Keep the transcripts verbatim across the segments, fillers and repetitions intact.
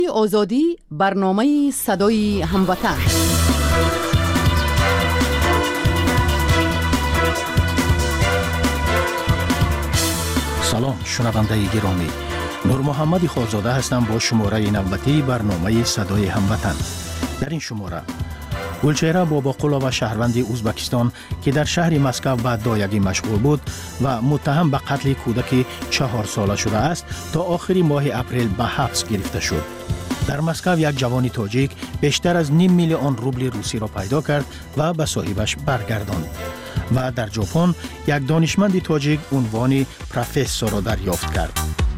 آزادی برنامه صدای هموطن. سلام شنونده گرامی، نور محمد خالزاده هستم با شماره نوبتی برنامه صدای هموطن. در این شماره گلچهره باباقولا و شهروند ازبکستان که در شهر مسکو به دایگی مشغول بود و متهم به قتل کودک چهار ساله شده است تا آخر ماه اپریل به حبس گرفته شد. در مسکو یک جوان تاجیک بیشتر از نیم میلیون روبل روسی را پیدا کرد و به صاحبش برگرداند. و در ژاپن یک دانشمند تاجیک عنوان پروفسور را دریافت کرد.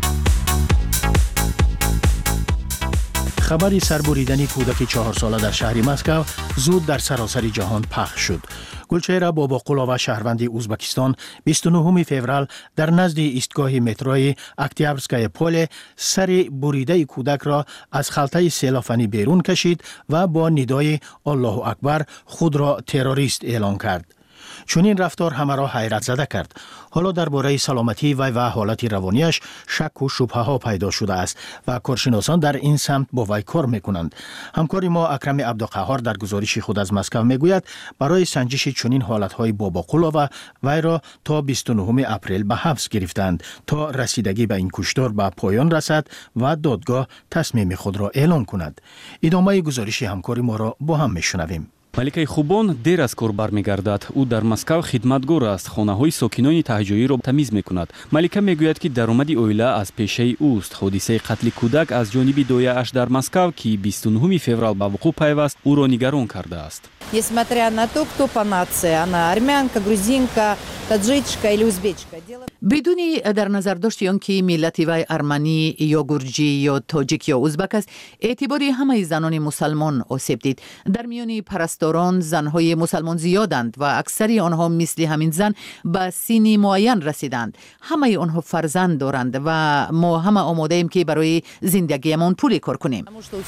خبری سربریدن کودک چهار ساله در شهر مسکو زود در سراسر جهان پخش شد. گلچهره باباقولا و شهروند ازبکستان بیست و نهم فوریه در نزد ایستگاه متروی اکتیابرسکای پل سر بریده کودک را از خلطه سیلافنی بیرون کشید و با ندای الله اکبر خود را تروریست اعلام کرد. چون این رفتار همه را حیرت زده کرد. حالا درباره سلامتی وی و حالت روانیش شک و شبهه ها پیدا شده است و کارشناسان در این سمت با وی کار میکنند. همکار ما اکرم عبدالقهار در گزارش خود از مسکو میگوید برای سنجش چنین حالت های باباقولا و وی را تا بیست و نهم اپریل به حبس گرفتند تا رسیدگی به این کشتار به پایان رسد و دادگاه تصمیم خود را اعلان کند. ادامه گزارش همکار ما را با هم میشنویم. маликаи хубон дер аз кор бармегардад. ӯ дар Москав хидматгор аст. хонаҳои сокинони таҳҷоиро тамиз мекунад. малика мегӯяд ки даромади оила аз пешаи ӯст. ҳодисаи қатли кӯдак аз ҷониби дояаш дар Москав ки бисту нӯҳуми феврал ба вуқӯъ пайваст ӯро нигарон кардааст. Несмотря на то, кто по нации, она армянка, грузинка, таджичка или узбечка. بدون در نظر داشت آن که ملت وی ارمنی یا گرجی یا تاجیک یا ازبک است، اعتباری همه زنان مسلمان آسیب دید. در میان پرستاران زنهای مسلمان زیادند و اکثری آنها مثل همین زن به سنی معین رسیدند. همه آنها فرزند دارند و ما همه آماده ایم که برای زندگیمان پولی کار کنیم.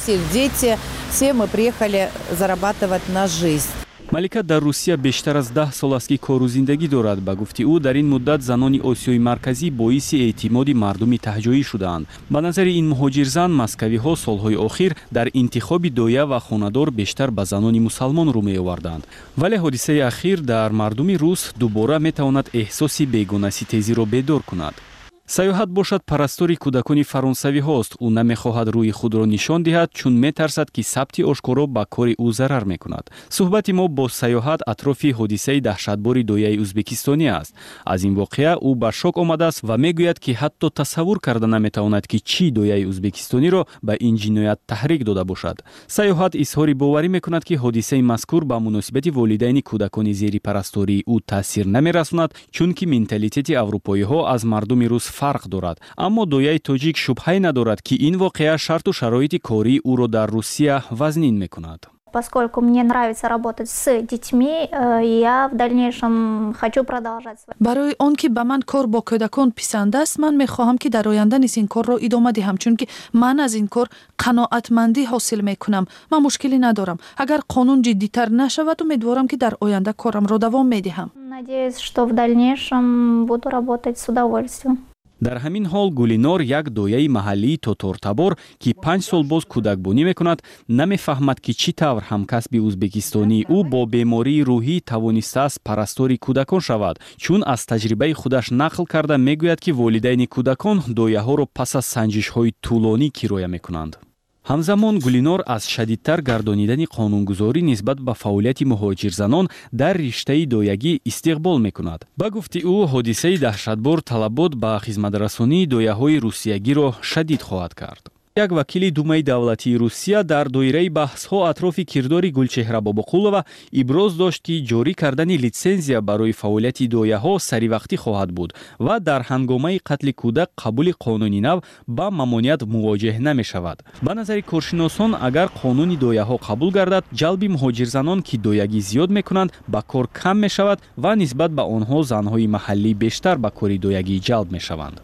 малика дар русия бештар аз даҳ сол аст ки кору зиндагӣ дорад. ба гуфти ӯ дар ин муддат занони осиёи марказӣ боиси эътимоди мардуми таҳҷоӣ шудаанд. ба назари ин муҳоҷирзан маскавиҳо солҳои охир дар интихоби доя ва хонадор бештар ба занони мусалмон рӯ меоварданд. вале ҳодисаи ахир дар мардуми рус дубора метавонад эҳсоси бегонаситезиро бедор кунад. саёҳат бошад парастори кӯдакони фаронсавиҳост. ӯ намехоҳад рӯи худро нишон диҳад, чун метарсад ки сабти ошкоро ба кори ӯ зарар мекунад. суҳбати мо бо саёҳат атрофи ҳодисаи таҳшатбори дояи ӯзбекистонӣ аст. аз ин воқеа ӯ ба шок омадааст ва мегӯяд ки ҳатто тасаввур карда наметавонад ки чӣ дояи ӯзбекистониро ба ин ҷиноят таҳрик дода бошад. саёҳат изҳори боварӣ мекунад ки ҳодисаи мазкур ба муносибати волидайни кӯдакони зери парастории ӯ таъсир намерасонад, чунки менталитети аврупоиҳо аз мардуми рус фарқ дорад. аммо дояи тоҷик шубҳае надорад ки ин воқеа шарту шароити кории ӯро дар Русия вазнин мекунад. Поскольку мне нравится работать с детьми, я в дальнейшем хочу продолжать. برای آن که به من کار با کودکان پسند است، من میخواهم که در آینده نیز این کار را ادامه دهم، چون که من از این کار قناعتمندی حاصل میکنم. من مشکلی ندارم. اگر قانون جدی‌تر نشود، امیدوارم که در آینده کارم را دوام میدهم. Надеюсь, что в дальнейшем буду работать с удовольствием. дар ҳамин ҳол Гулинор, як дояи маҳаллии тотортабор ки панҷ сол боз кӯдакбонӣ мекунад, намефаҳмад ки чӣ тавр ҳамкасби ӯзбекистонии ӯ бо бемории рӯҳӣ тавонистааст парастори кӯдакон шавад. чун аз таҷрибаи худаш нақл карда мегӯяд ки волидайни кӯдакон дояҳоро пас аз санҷишҳои тӯлонӣ кироя мекунанд. ҳамзамон Гулинор аз шадидтар гардонидани қонунгузорӣ нисбат ба фаъолияти муҳоҷирзанон дар риштаи доягӣ истиқбол мекунад. ба гуфти ӯ ҳодисаи таҳшатбор талабот ба хизматрасонии дояҳои русиягиро шадид хоҳад кард. як вакили Думаи давлатии Русия дар доираи баҳсҳо атрофи кирдори Гулчеҳра Бобоқулова иброз дошт ки ҷорӣ кардани литсензия барои фаъолияти дояҳо саривақтӣ хоҳад буд ва дар ҳангомаи қатли кӯдак қабули қонуни нав ба мамоният мувоҷеҳ намешавад. ба назари коршиносон, агар қонуни дояҳо қабул гардад, ҷалби муҳоҷирзанон ки доягӣ зиёд мекунанд ба кор кам мешавад ва нисбат ба онҳо занҳои маҳаллӣ бештар ба кори доягӣ ҷалб мешаванд.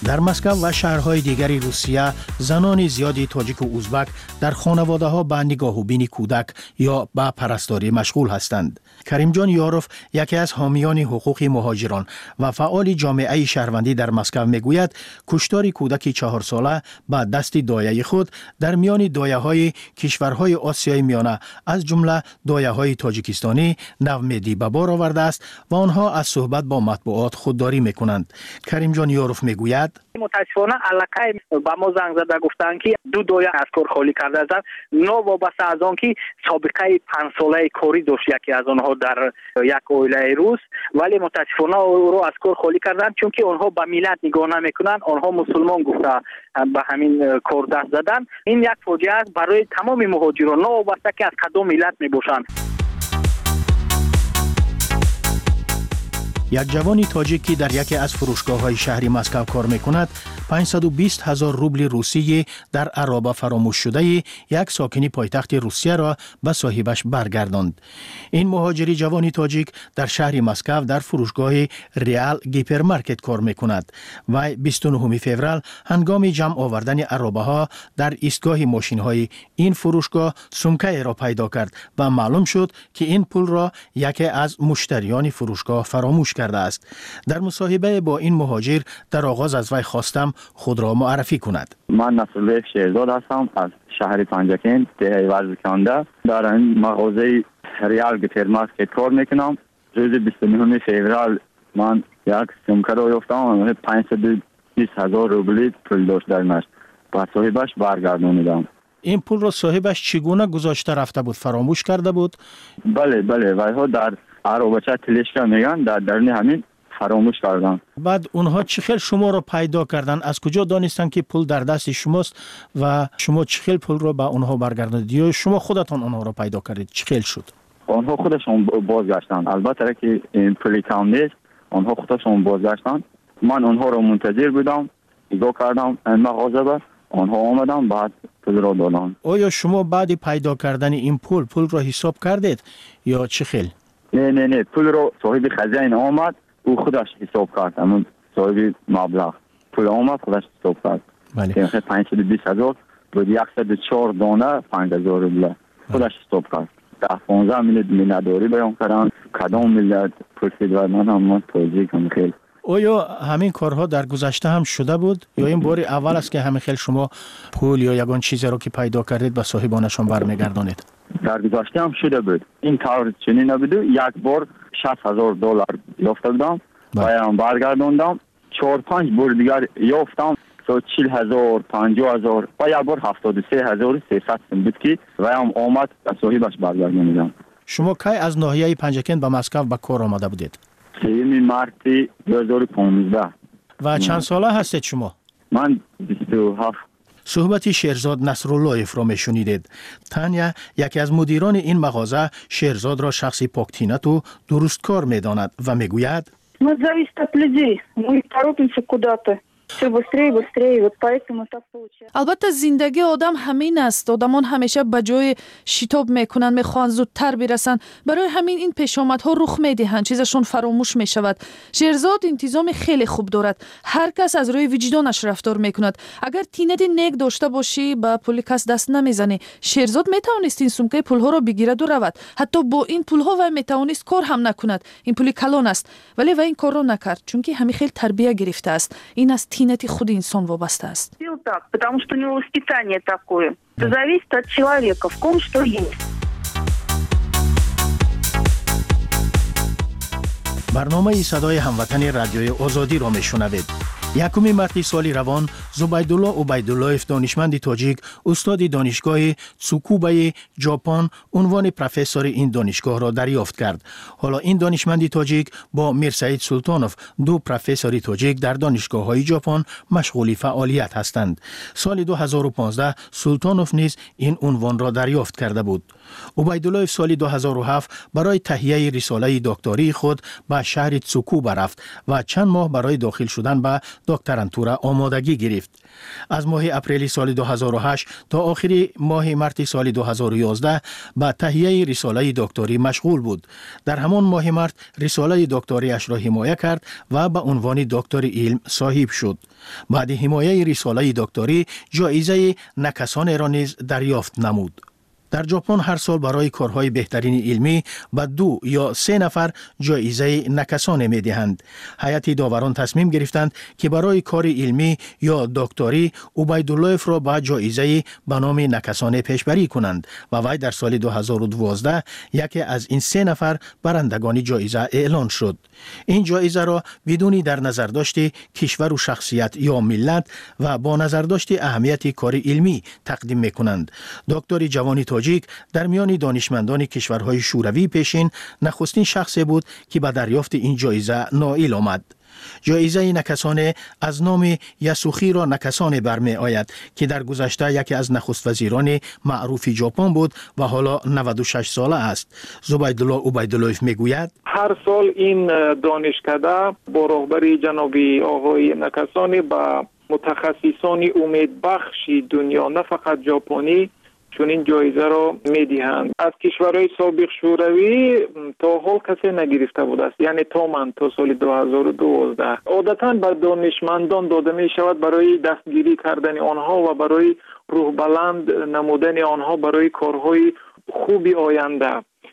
در مسکو و شهرهای دیگری روسیه زنان زیادی تاجیک و ازبک در خانواده ها به نگاه و بین کودک یا به پرستاری مشغول هستند. کریم جان یاروف یکی از حامیان حقوق مهاجران و فعال جامعه شهروندی در مسکو میگوید کشتار کودکی چهار ساله به دست دایه خود در میان دایه های کشورهای آسیای میانه از جمله دایه های تاجیکستانی نومیدی به بار آورده است و آنها از صحبت با مطبوعات خودداری میکنند. کریم جان یاروف میگوید متاسفانه علاقه با ما زنگ زده گفتن که دو دایه از کار خالی کرده است. نو وابسته از آن که سابقه پنج ساله کاری داشت یکی از آنها در یک عائله روس، ولی متاسفانه او رو از کار خالی کردن چون که آنها به ملت نگاه نمیکنن، آنها مسلمان گفته به همین کار دست زدن. این یک فاجعه است برای تمام مهاجران، نو وابسته که از کدام ملت میباشند. یک جوانی تاجیکی در یکی از فروشگاه‌های شهری مسکو کار می‌کند، پانصد و بیست هزار روبل روسی در عرابه فراموش شده یک ساکنی پایتخت روسیه را به صاحبش برگرداند. این مهاجری جوانی تاجیک در شهر مسکو در فروشگاه ریال گیپرمارکت کار می‌کند و بیست و نهم فوریه هنگام جمع آوردن عرابه‌ها در ایستگاه ماشین‌های این فروشگاه سمکه را پیدا کرد و معلوم شد که این پول را یکی از مشتریان فروشگاه فراموش کرده است. در مصاحبه با این مهاجر در آغاز از وی خواستم خود را معرفی کند. من نصرالله شیرزاد هستم از شهر پنجکین دهه ورزکنده. در این مغازه ریال گیپرمارکت کار میکنم. روز بیست و نهم فوریه من یک سمکه را یافتم، پانصد و بیست هزار روبل پول داشت درش. با صاحبش برگردانیدم. این پول را صاحبش چگونه گذاشته رفته بود؟ فراموش کرده بود؟ بله بله، ولی در عربچه تلشکا میگن در درون همین فراموش کردن. بعد اونها چخیل شما رو پیدا کردن؟ از کجا دانستن که پول در دست شماست و شما چخیل پول رو به اونها برگرداندید یا شما خودتون اونها رو پیدا کردید؟ چخیل شد؟ آنها خودشون بازگشتن. البته که این پولی کم نیست، آنها خودشون بازگشتن. من اونها رو منتظر بودم، نگاه کردم این مغازه با آنها آمدن، بعد پول رو دادن. آیا شما بعد پیدا کردن این پول پول رو حساب کردید یا چخیل؟ نه نه نه، پول رو صاحب خزانه آمد، او خودش حساب کرد. اما صاحب مبلغ پول آمد خودش حساب کرد. بله. که پانصد و بیست هزار بود، صد و چهار دانه پنج هزار روبل خودش حساب کرد. ده پانزده میلیارد میلیارداری بیان کردن. کدام میلیارد پرسید و من هم توضیح کنم. خیلی آیا همین کارها در گذشته هم شده بود یا این بار اول است که همین خیلی شما پول یا یگان چیزی رو که پیدا کردید به صاحبانشون برمیگردانید؟ در گذشته هم شده بود. این کار چنین نبود. یک بار شصت هزار دلار یافته بودم و هم برگرداندم. چهار پنج بار دیگر یافتم تا چهل هزار، پنجاه هزار و یک بار هفتاد و سه هزار و سیصد بود که و هم آمد به صاحبش برگرداندم. شما کی از ناحیه پنجکین به مسکو به کار آمده بودید؟ سوم مارس دو هزار و پانزده. و چند ساله هستید شما؟ من بیست و هفت. صحبت شیرزاد نصرالله را میشنیدید. تانیا یکی از مدیران این مغازه شیرزاد را شخصی پاکتینت و درستکار میداند و میگوید Мы зависит от людей. Мы торопимся куда-то. Все быстрее, быстрее. Вот поэтому так получается. البته زندگی آدم همین است. آدمان همیشه به جای شتاب میکنن، میخوان زودتر برسن. برای همین این پیشامدها رخ میدهند، چیزشون فراموش میشود. شیرزاد انتظام خیلی خوب دارد. هر کس از روی وجدانش رفتار میکند. اگر تینت نیک داشته باشی با پول کس دست نمیزنی. شیرزاد میتوانست این سمکه پولها را بگیرد و رود. حتی با این پولها و میتوانست کار هم نکند. این پول کلان است. ولی و این کار را نکرد چون که همین خیلی تربیت گرفته است. این از تینت خود انسان وابسته است. Так, потому что у него воспитание такое. Это зависит от человека, в ком что есть. برنامه صدای هموطن رادیوی آزادی را میشنوید. یکم مارس سال روان زبیدالله عبیداللهف دانشمند تاجیک استاد دانشگاه تسوکوبا ژاپن عنوان پروفسور این دانشگاه را دریافت کرد. حالا این دانشمند تاجیک با میرسعید سلطانوف دو پروفسور تاجیک در دانشگاه‌های ژاپن مشغول فعالیت هستند. سال دو هزار و پانزده سلطانوف نیز این عنوان را دریافت کرده بود. عبیدالله سال دو هزار و هفت برای تهیه رساله دکتری خود به شهر تسوکوبا رفت و چند ماه برای داخل شدن به دکترانتورا آمادگی گرفت. از ماه اپریل سال دو هزار و هشت تا آخر ماه مارس سال دو هزار و یازده به تهیه رساله دکتری مشغول بود. در همان ماه مارس رساله دکتریش را حمایت کرد و به عنوان دکتر علم صاحب شد. بعد حمایت رساله دکتری جایزه نکسان را نیز دریافت نمود. در ژاپن هر سال برای کارهای بهترین علمی به دو یا سه نفر جایزه نکسان می دهند. هیئت داوران تصمیم گرفتند که برای کار علمی یا دکتری عبیداللهف را به جایزه به نام نکسان پیشبری کنند و وی در سال دو هزار و دوازده یکی از این سه نفر برندگان جایزه اعلان شد. این جایزه را بدون در نظر داشت کشور و شخصیت یا ملت و با نظر داشت اهمیت کار علمی تقدیم می کنند. دکتر جوانی تاجیک در میان دانشمندان کشورهای شوروی پیشین نخستین شخصی بود که به دریافت این جایزه نائل آمد. جایزه نکسان از نام یاسوخی را نکسان برمی آید که در گذشته یکی از نخست وزیران معروف ژاپن بود و حالا نود و شش ساله است. زبیدالله عبیداللهف میگوید هر سال این دانشکده با رهبری جنابی آقای نکسانی با متخصصان امیدبخش دنیا نه فقط ژاپنی چون این جایزه را میدهند. از کشورهای سابق شوروی تا حال کسی نگرفته بود است، یعنی تا من تا سال دو هزار و دوازده. عادتاً به دانشمندان داده می شود برای دستگیری کردن آنها و برای روح بلند نمودن آنها برای کارهای خوبی آینده.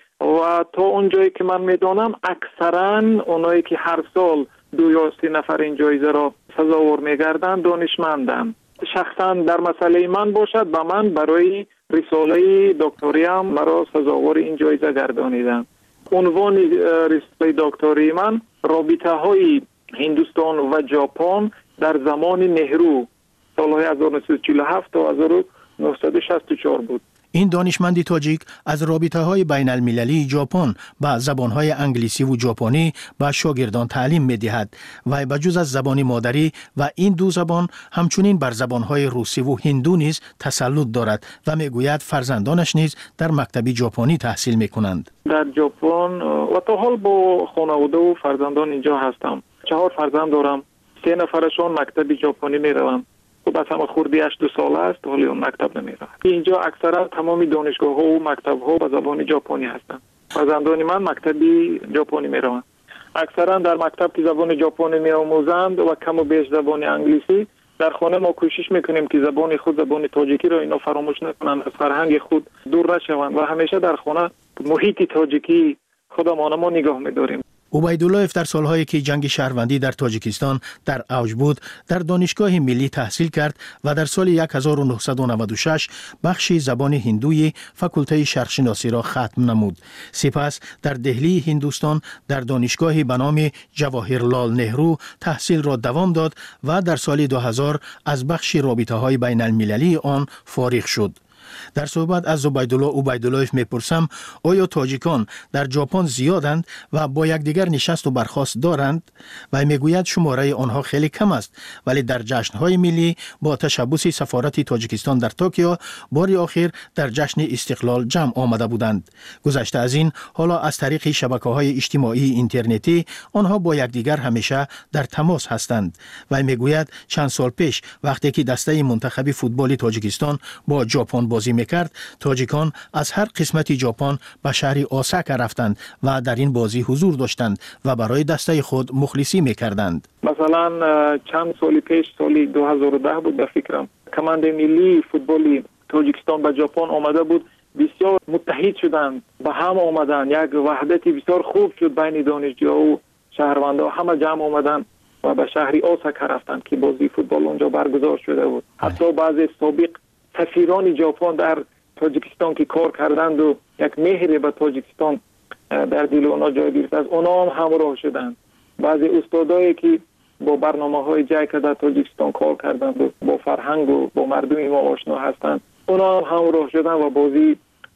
و تا اونجایی که من میدانم اکثرا اونایی که هر سال دو یا سه نفر این جایزه را سزاوار میگردند دانشمندند. شخصا در مسئله من باشد به من برای رساله دکتریم مرا سزاوار این جایزه گردانیدند. عنوان رساله دکتری من رابطه های هندوستان و ژاپن در زمان نهرو سالهای هزار و نهصد و چهل و هفت تا هزار و نهصد و شصت و چهار بود. این دانشمندی تاجیک از رابطه های بین المللی ژاپن با زبان های انگلیسی و ژاپنی به شاگردان تعلیم می دهد و بجز از زبان مادری و این دو زبان همچنین بر زبان های روسی و هندو نیز تسلط دارد و می گوید فرزندانش نیز در مکتب ژاپنی تحصیل می کنند. در ژاپن و تا حال با خانواده و فرزندان اینجا هستم. چهار فرزند دارم. سه نفرشون مکتب ژاپنی می روند. خب از همه خوردی هشت دو ساله است ولی اون مکتب نمی رود. اینجا اکثرا تمام دانشگاه ها و مکتب ها به زبان ژاپنی هستند. فرزندان من مکتبی ژاپنی می روند. اکثرا در مکتب که زبان ژاپنی می آموزند و کم و بیش زبان انگلیسی، در خانه ما کوشش میکنیم که زبان خود زبان تاجیکی را اینا فراموش نکنند، از فرهنگ خود دور نشوند و همیشه در خانه محیط تاجیکی خودمان ما نگاه می‌داریم. عبیداللهف در سالهایی که جنگ شهروندی در تاجیکستان در اوج بود در دانشگاه ملی تحصیل کرد و در سال هزار و نهصد و نود و شش بخش زبان هندوی فاکولته شرقشناسی را ختم نمود. سپس در دهلی هندوستان در دانشگاهی به نام جواهرلال نهرو تحصیل را دوام داد و در سال دو هزار از بخش رابطه‌های بین المللی آن فارغ شد. در صحبت از زبیدالله عبیداللهف میپرسم آیا تاجیکان در ژاپن زیادند و با یکدیگر نشست و برخاست دارند؟ و میگوید شماره آنها خیلی کم است ولی در جشن‌های ملی با تشبث سفارت تاجیکستان در توکیو بار آخر در جشن استقلال جمع آمده بودند. گذشته از این حالا از طریق شبکه‌های اجتماعی اینترنتی آنها با یکدیگر همیشه در تماس هستند. و میگوید چند سال پیش وقتی که دسته منتخب فوتبال تاجیکستان با ژاپن بازی میکرد تاجیکان از هر قسمت ژاپن به شهر اوساکا رفتند و در این بازی حضور داشتند و برای دسته خود مخلصی میکردند. مثلا چند سال پیش سال دو هزار و ده بود به فکرم کماند ملی فوتبالی تاجیکستان به ژاپن آمده بود، بسیار متحد شدند، به هم آمدند، یک وحدت بسیار خوب شد بین دانشجوها و شهروندان، همه جمع آمدند و به شهر اوساکا رفتند که بازی فوتبال اونجا برگزار شده بود. حتی بعضی سابق سفیران ژاپن در تاجیکستان که کار کردند و یک مهر به تاجیکستان در دل اونا جای گرفت از اونا هم همراه شدند. بعضی استادایی که با برنامه‌های جای که در تاجیکستان کار کردند و با فرهنگ و با مردم ما آشنا هستند اونا هم همراه شدند و بازی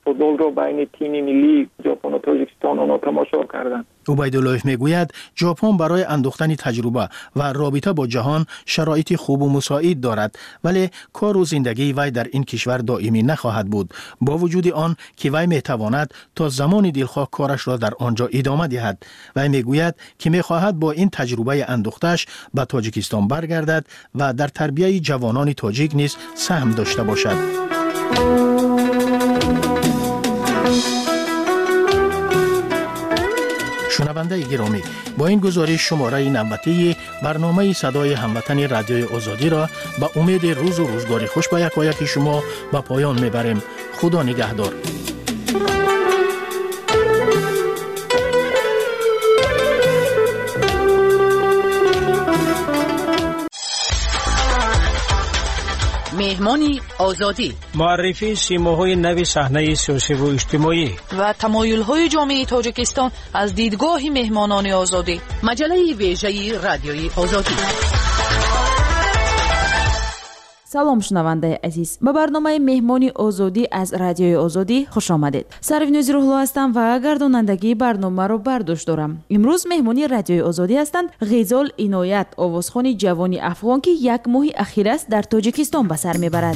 فوتبال رو بین تیم ملی ژاپن و تاجیکستان اونها تماشا کردند. عبیدالله میگوید ژاپن برای اندوختن تجربه و رابطه با جهان شرایط خوب و مساعد دارد، ولی کار و زندگی وی در این کشور دائمی نخواهد بود، با وجود آن که وی میتواند تا زمان دلخواه کارش را در آنجا ادامه دهد. وی میگوید که میخواهد با این تجربه اندوختش به تاجیکستان برگردد و در تربیت جوانان تاجیک نیز سهم داشته باشد. شنونده گرامی، با این گزارش شماره نوبتی برنامه صدای هموطن رادیوی آزادی را به امید روز و روزگار خوش با یکایک شما به پایان میبریم. خدا نگهدار. مهمانی آزادی، معرفی سیماهای نوی صحنه سیاسی و اجتماعی و تمایل‌های جامعه تاجیکستان از دیدگاه مهمانان آزادی. مجله ویژه رادیوی آزادی. سلام شنونده عزیز، به برنامه مهمانی آزادی از رادیوی آزادی خوش آمدید. سروینوز روحلو هستم و گردانندگی برنامه رو برداشت دارم. امروز مهمانی رادیوی آزادی هستند غزال عنایت، آوازخوان جوانی افغان که یک ماه اخیر است در تاجیکستان به سر میبرد.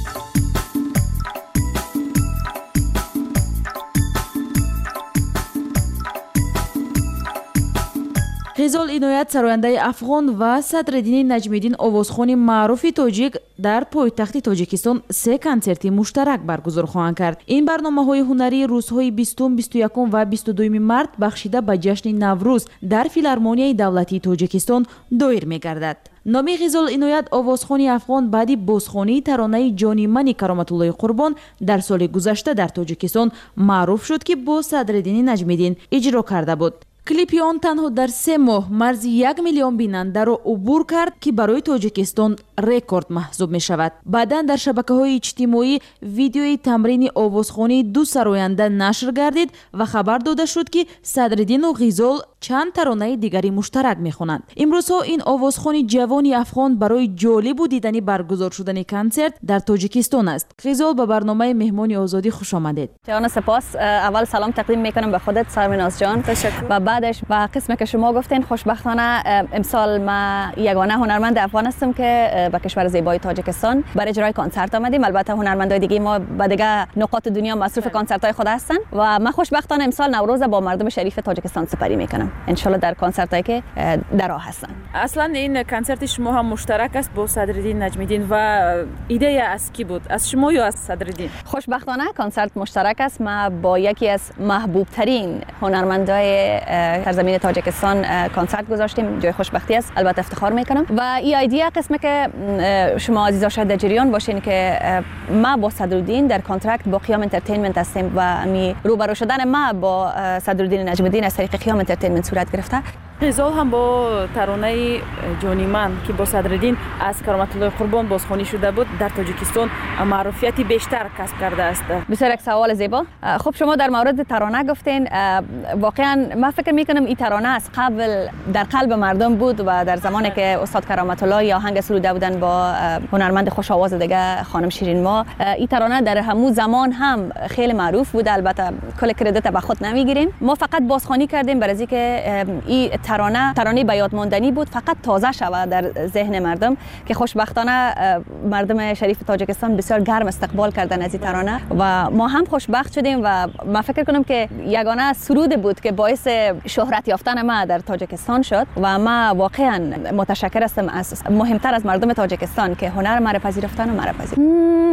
غزال عنایت سراینده افغان و صدرالدین نجمیدین آوازخوان معروف تاجیک در پایتخت تاجیکستان سه کنسرتی مشترک برگزار خواهند کرد. این برنامه‌های هنری روزهای بیستم، بیست و یکم و بیست و دوم مارس بخشیده به جشن نوروز در فیلارمونیای دولتی تاجیکستان دایر می‌گردد. نامی غزال عنایت آوازخوانی افغان بعدی بازخوانی ترانه جانی منی کرامت الله قربان در سال گذشته در تاجیکستان معروف شد که با صدرالدین نجمیدین اجرا کرده بود. کلیپی آن تنها در سه ماه مرز یک میلیون بیننده را عبور کرد که برای تاجیکستان رکورد محسوب می شود. بعداً در شبکه‌های اجتماعی ویدیوی تمرین آوازخوانی دو سراینده نشر گردید و خبر داده شد که صدرالدین و غزال چند ترانه دیگری مشترک می خوانند. امروزها این آوازخوان جوانی افغان برای جالب و دیدنی برگزار شدن کنسرت در تاجیکستان است. غزال به برنامه مهمانی آزادی خوش آمدید. جان سپاس. اول سلام تقدیم میکنم به خودت سرمناز جان. تشکر. و بعدش با قسمی که شما گفتین، خوشبختانه امسال ما یگانه هنرمند افغان هستم که به کشور زیبای تاجیکستان برای اجرای کنسرت آمدیم. البته هنرمندای دیگه ما به دیگه نقاط دنیا مصروف کنسرت‌های خود هستن و ما خوشبختانه امسال نوروز با مردم شریف تاجیکستان سپری میکنم ان شاء الله در کنسرتایی که در راه هستن. اصلا این کنسرت شما هم مشترک است با صدرالدین نجمیدین و ایده از کی بود؟ از شما یا از صدرالدین؟ خوشبختانه کنسرت مشترک است. ما با یکی از محبوب ترین هنرمندای سرزمین تاجیکستان کنسرت گذاشتیم. جای خوشبختی است، البته افتخار میکنم. و این ایده قسمه که شما عزیزا شاید در جریان باشین که ما با صدرالدین در کانترکت با قیام انترتینمنت هستیم و می روبرو شدن ما با صدرالدین نجمیدین از طریق قیام انترتینمنت صورت گرفته. غزال هم با ترانه جانی من که با صدرالدین از کرامت الله قربان بازخوانی شده بود در تاجیکستان معروفیتی بیشتر کسب کرده است. بسیار یک سوال زیبا. خب شما در مورد ترانه گفتین، واقعا من فکر میکنم این ترانه از قبل در قلب مردم بود و در زمانی که استاد کرامت الله یا آهنگ سروده بودن با هنرمند خوش آواز دیگه خانم شیرین ما، این ترانه در همون زمان هم خیلی معروف بود. البته کل کردیت به خود نمیگیریم، ما فقط بازخوانی کردیم برای اینکه این ترانه ترانه به یاد ماندنی بود، فقط تازه شود در ذهن مردم که خوشبختانه مردم شریف تاجیکستان بسیار گرم استقبال کردن از این ترانه و ما هم خوشبخت شدیم و من فکر کنم که یگانه سرود بود که باعث شهرت یافتن ما در تاجیکستان شد و ما واقعا متشکر هستم از مهمتر از مردم تاجیکستان که هنر ما را پذیرفتن و ما را پذیرفتن.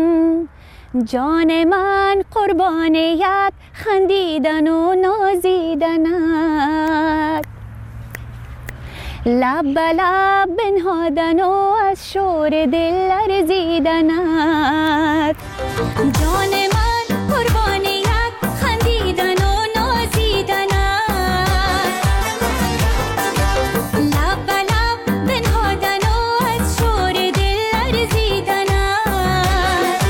جان من قربانیت خندیدن و نازیدنت، لب به لب بنهادن و از شور دل لرزیدنت. جان من قربانیت خندیدن و نازیدنت، لب به لب بنهادن و از شور دل لرزیدنت.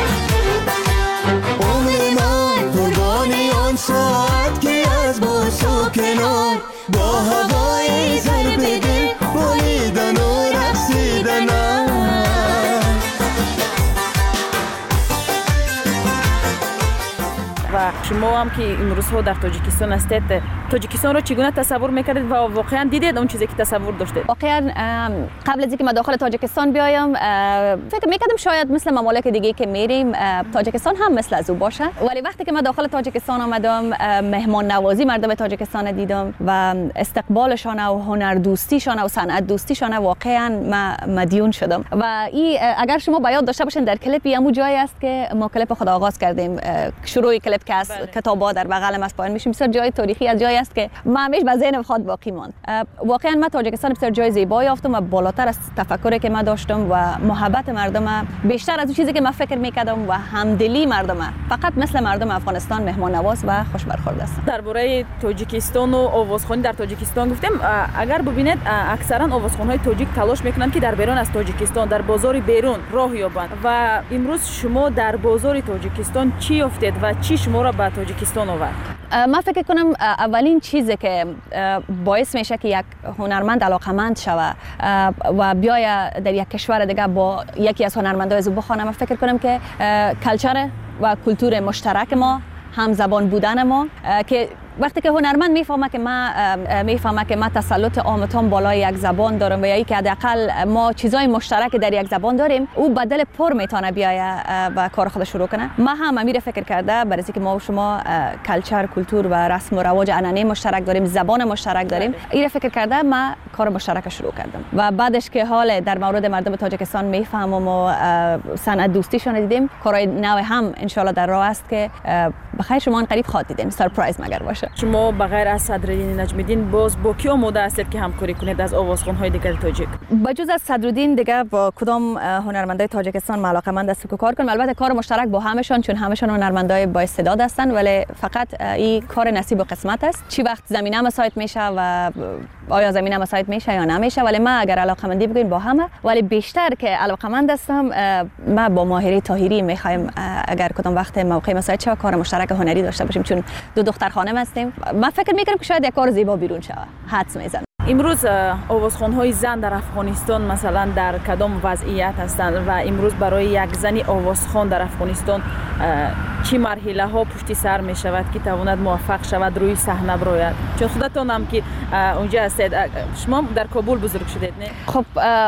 عمر من قربانی آن ساعت که از باس و کنار با هوای ضرب دل بالیدن و رقصیدن. شما هم که امروزها در تاجیکستان هستید، تاجیکستان رو چگونه تصور میکردید و واقعا دیدید اون چیزی که تصور داشتید؟ واقعا قبل از اینکه من داخل تاجیکستان بیایم فکر میکردم شاید مثل ممالک دیگه که میریم تاجیکستان هم مثل از او باشه، ولی وقتی که من داخل تاجیکستان آمدم مهمان نوازی مردم تاجیکستان دیدم و استقبالشان و هنر دوستیشان و صنعت دوستیشان واقعا ما مدیون شدم. و این اگر شما بیاد داشته باشین در کلیپی همون جایی است که ما کلیپ خود آغاز کردیم، شروع کلیپ که از کتابا در بغل از پایین میشیم، بسیار جای تاریخی از جایی است که ما همیشه به ذهن خود باقی ماند. واقعا ما تاجیکستان بسیار جای زیبایی یافتم و بالاتر از تفکری که ما داشتم و محبت مردم بیشتر از اون چیزی که من فکر میکردم و همدلی مردم، فقط مثل مردم افغانستان مهمان نواز و خوش برخورد است. درباره تاجیکستان و آوازخوانی در تاجیکستان گفتیم، اگر ببینید اکثرا آوازخوان‌های تاجیک تلاش میکنن که در بیرون از تاجیکستان در بازار بیرون راه یابند و امروز شما در بازار تاجیکستان چی یافتید و چی شما را به تاجیکستان آورد؟ من فکر کنم اولین چیزی که باعث میشه که یک هنرمند علاقمند شود و بیاید در یک کشور دیگه با یکی از هنرمندای از او بخوانه، من فکر کنم که کلچر و کلتور مشترک ما، هم زبان بودن ما، که وقتی که هنرمند میفهمه که ما میفهمه که ما تسلط عامتان بالای یک زبان دارم و یا که حداقل ما چیزای مشترک در یک زبان داریم، او بدل پر میتونه بیاید و کار خودش شروع کنه. ما هم امیر فکر کرده برای اینکه ما و شما کلچر، کلتور و رسم و رواج عنعنه مشترک داریم، زبان مشترک داریم، این فکر کرده ما کار مشترک شروع کردم و بعدش که حال در مورد مردم تاجیکستان میفهمم و صنعت دوستیشون دیدیم، کارهای نو هم ان شاء الله در راه است که بخیر شما قریب خواهد دیدین، سرپرایز مگر باشه. شما بغیر از صدرالدین نجمیدین باز با کی آماده هستید که همکاری کنید از آوازخوان‌های دیگر تاجیک؟ بجز از صدرالدین دیگه با کدام هنرمندای تاجیکستان علاقه‌مند است که کار کنم. البته کار مشترک با همشون، چون همشون هنرمندای با استعداد هستن، ولی فقط این کار نصیب و قسمت است. چی وقت زمینه مساعد میشه و آیا زمینه مساعد میشه یا نمیشه، ولی ما اگر علاقه‌مندی بگیم با همه، ولی بیشتر که علاقه‌مند هستم ما با ماهری طاهری میخوایم اگر کدام وقت موقع مساعد شه کار مشترک هنری داشته باشیم، چون دو دختر خانم هستیم. من فکر میکنم که شاید یک کار زیبا بیرون شود. حدس میزنم. امروز آوازخوان‌های زن در افغانستان مثلا در کدام وضعیت هستند و امروز برای یک زنی آوازخوان در افغانستان چی مرحله ها پشت سر می شود که تواند موفق شود روی صحنه براید؟ چون خودتون هم که اونجا هستید، شما در کابل بزرگ شدید نه؟ خب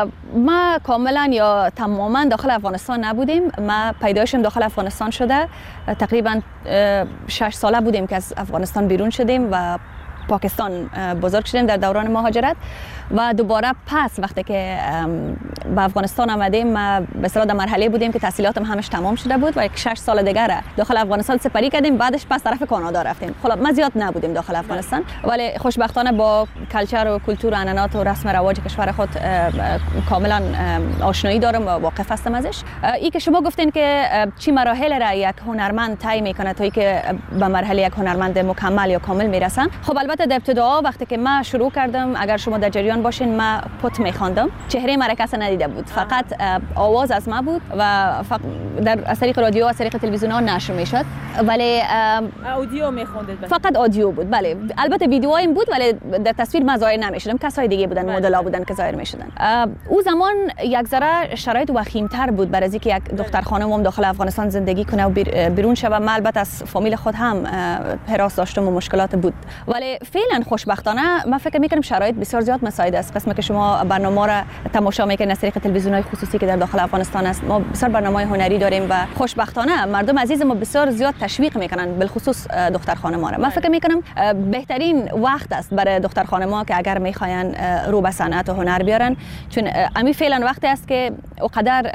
ما کاملا یا تماما داخل افغانستان نبودیم. ما پیدایشم داخل افغانستان شده، تقریبا شش ساله بودیم که از افغانستان بیرون شدیم و پاکستان بزرگ شدیم در دوران مهاجرت و دوباره پس وقتی که به افغانستان آمدیم ما به اصطلاح در مرحله بودیم که تحصیلاتم همش تمام شده بود و یک شش سال دیگه داخل افغانستان سپری کردیم، بعدش پس طرف کانادا رفتیم. خب ما زیاد نبودیم داخل افغانستان، ولی خوشبختانه با کلچر و کلتور و عنعنات و رسم رواج کشور خود کاملا آشنایی دارم و واقف هستم ازش. این که شما گفتین که چی مراحل را یک هنرمند طی میکنه تا اینکه به مرحله یک هنرمند مکمل یا کامل میرسن. خب البته در ابتدا وقتی که ما شروع کردم، اگر شما در جریان باشین، ما پت میخواندم، چهره مرا کس ندیده بود، فقط آواز از ما بود و در از طریق رادیو از طریق تلویزیون ها نشر میشد، ولی اودیو میخوندید؟ فقط آدیو بود. بله البته ویدیوهایم بود ولی در تصویر ما ظاهر نمیشدم، کسای دیگه بودن، مدل‌ها بودن که ظاهر میشدن. او زمان یک ذره شرایط وخیم‌تر بود برای اینکه یک دختر خانم داخل افغانستان زندگی کنه و بیرون شه. ما البته از فامیل خود هم حراس داشتم و مشکلات بود، ولی فعلا خوشبختانه من فکر میکنم شرایط بسیار زیاد مساعد است. قسمی که شما برنامه را تماشا میکنید از طریق تلویزیون‌های خصوصی که در داخل افغانستان است، ما بسیار برنامه‌های هنری داریم و خوشبختانه مردم عزیز ما بسیار زیاد تشویق میکنن، بالخصوص دختر خانم‌ها را. من فکر میکنم بهترین وقت است برای دختر خانم‌ها که اگر میخواین رو به صنعت و هنر بیارن، چون امی فعلا وقتی است که اونقدر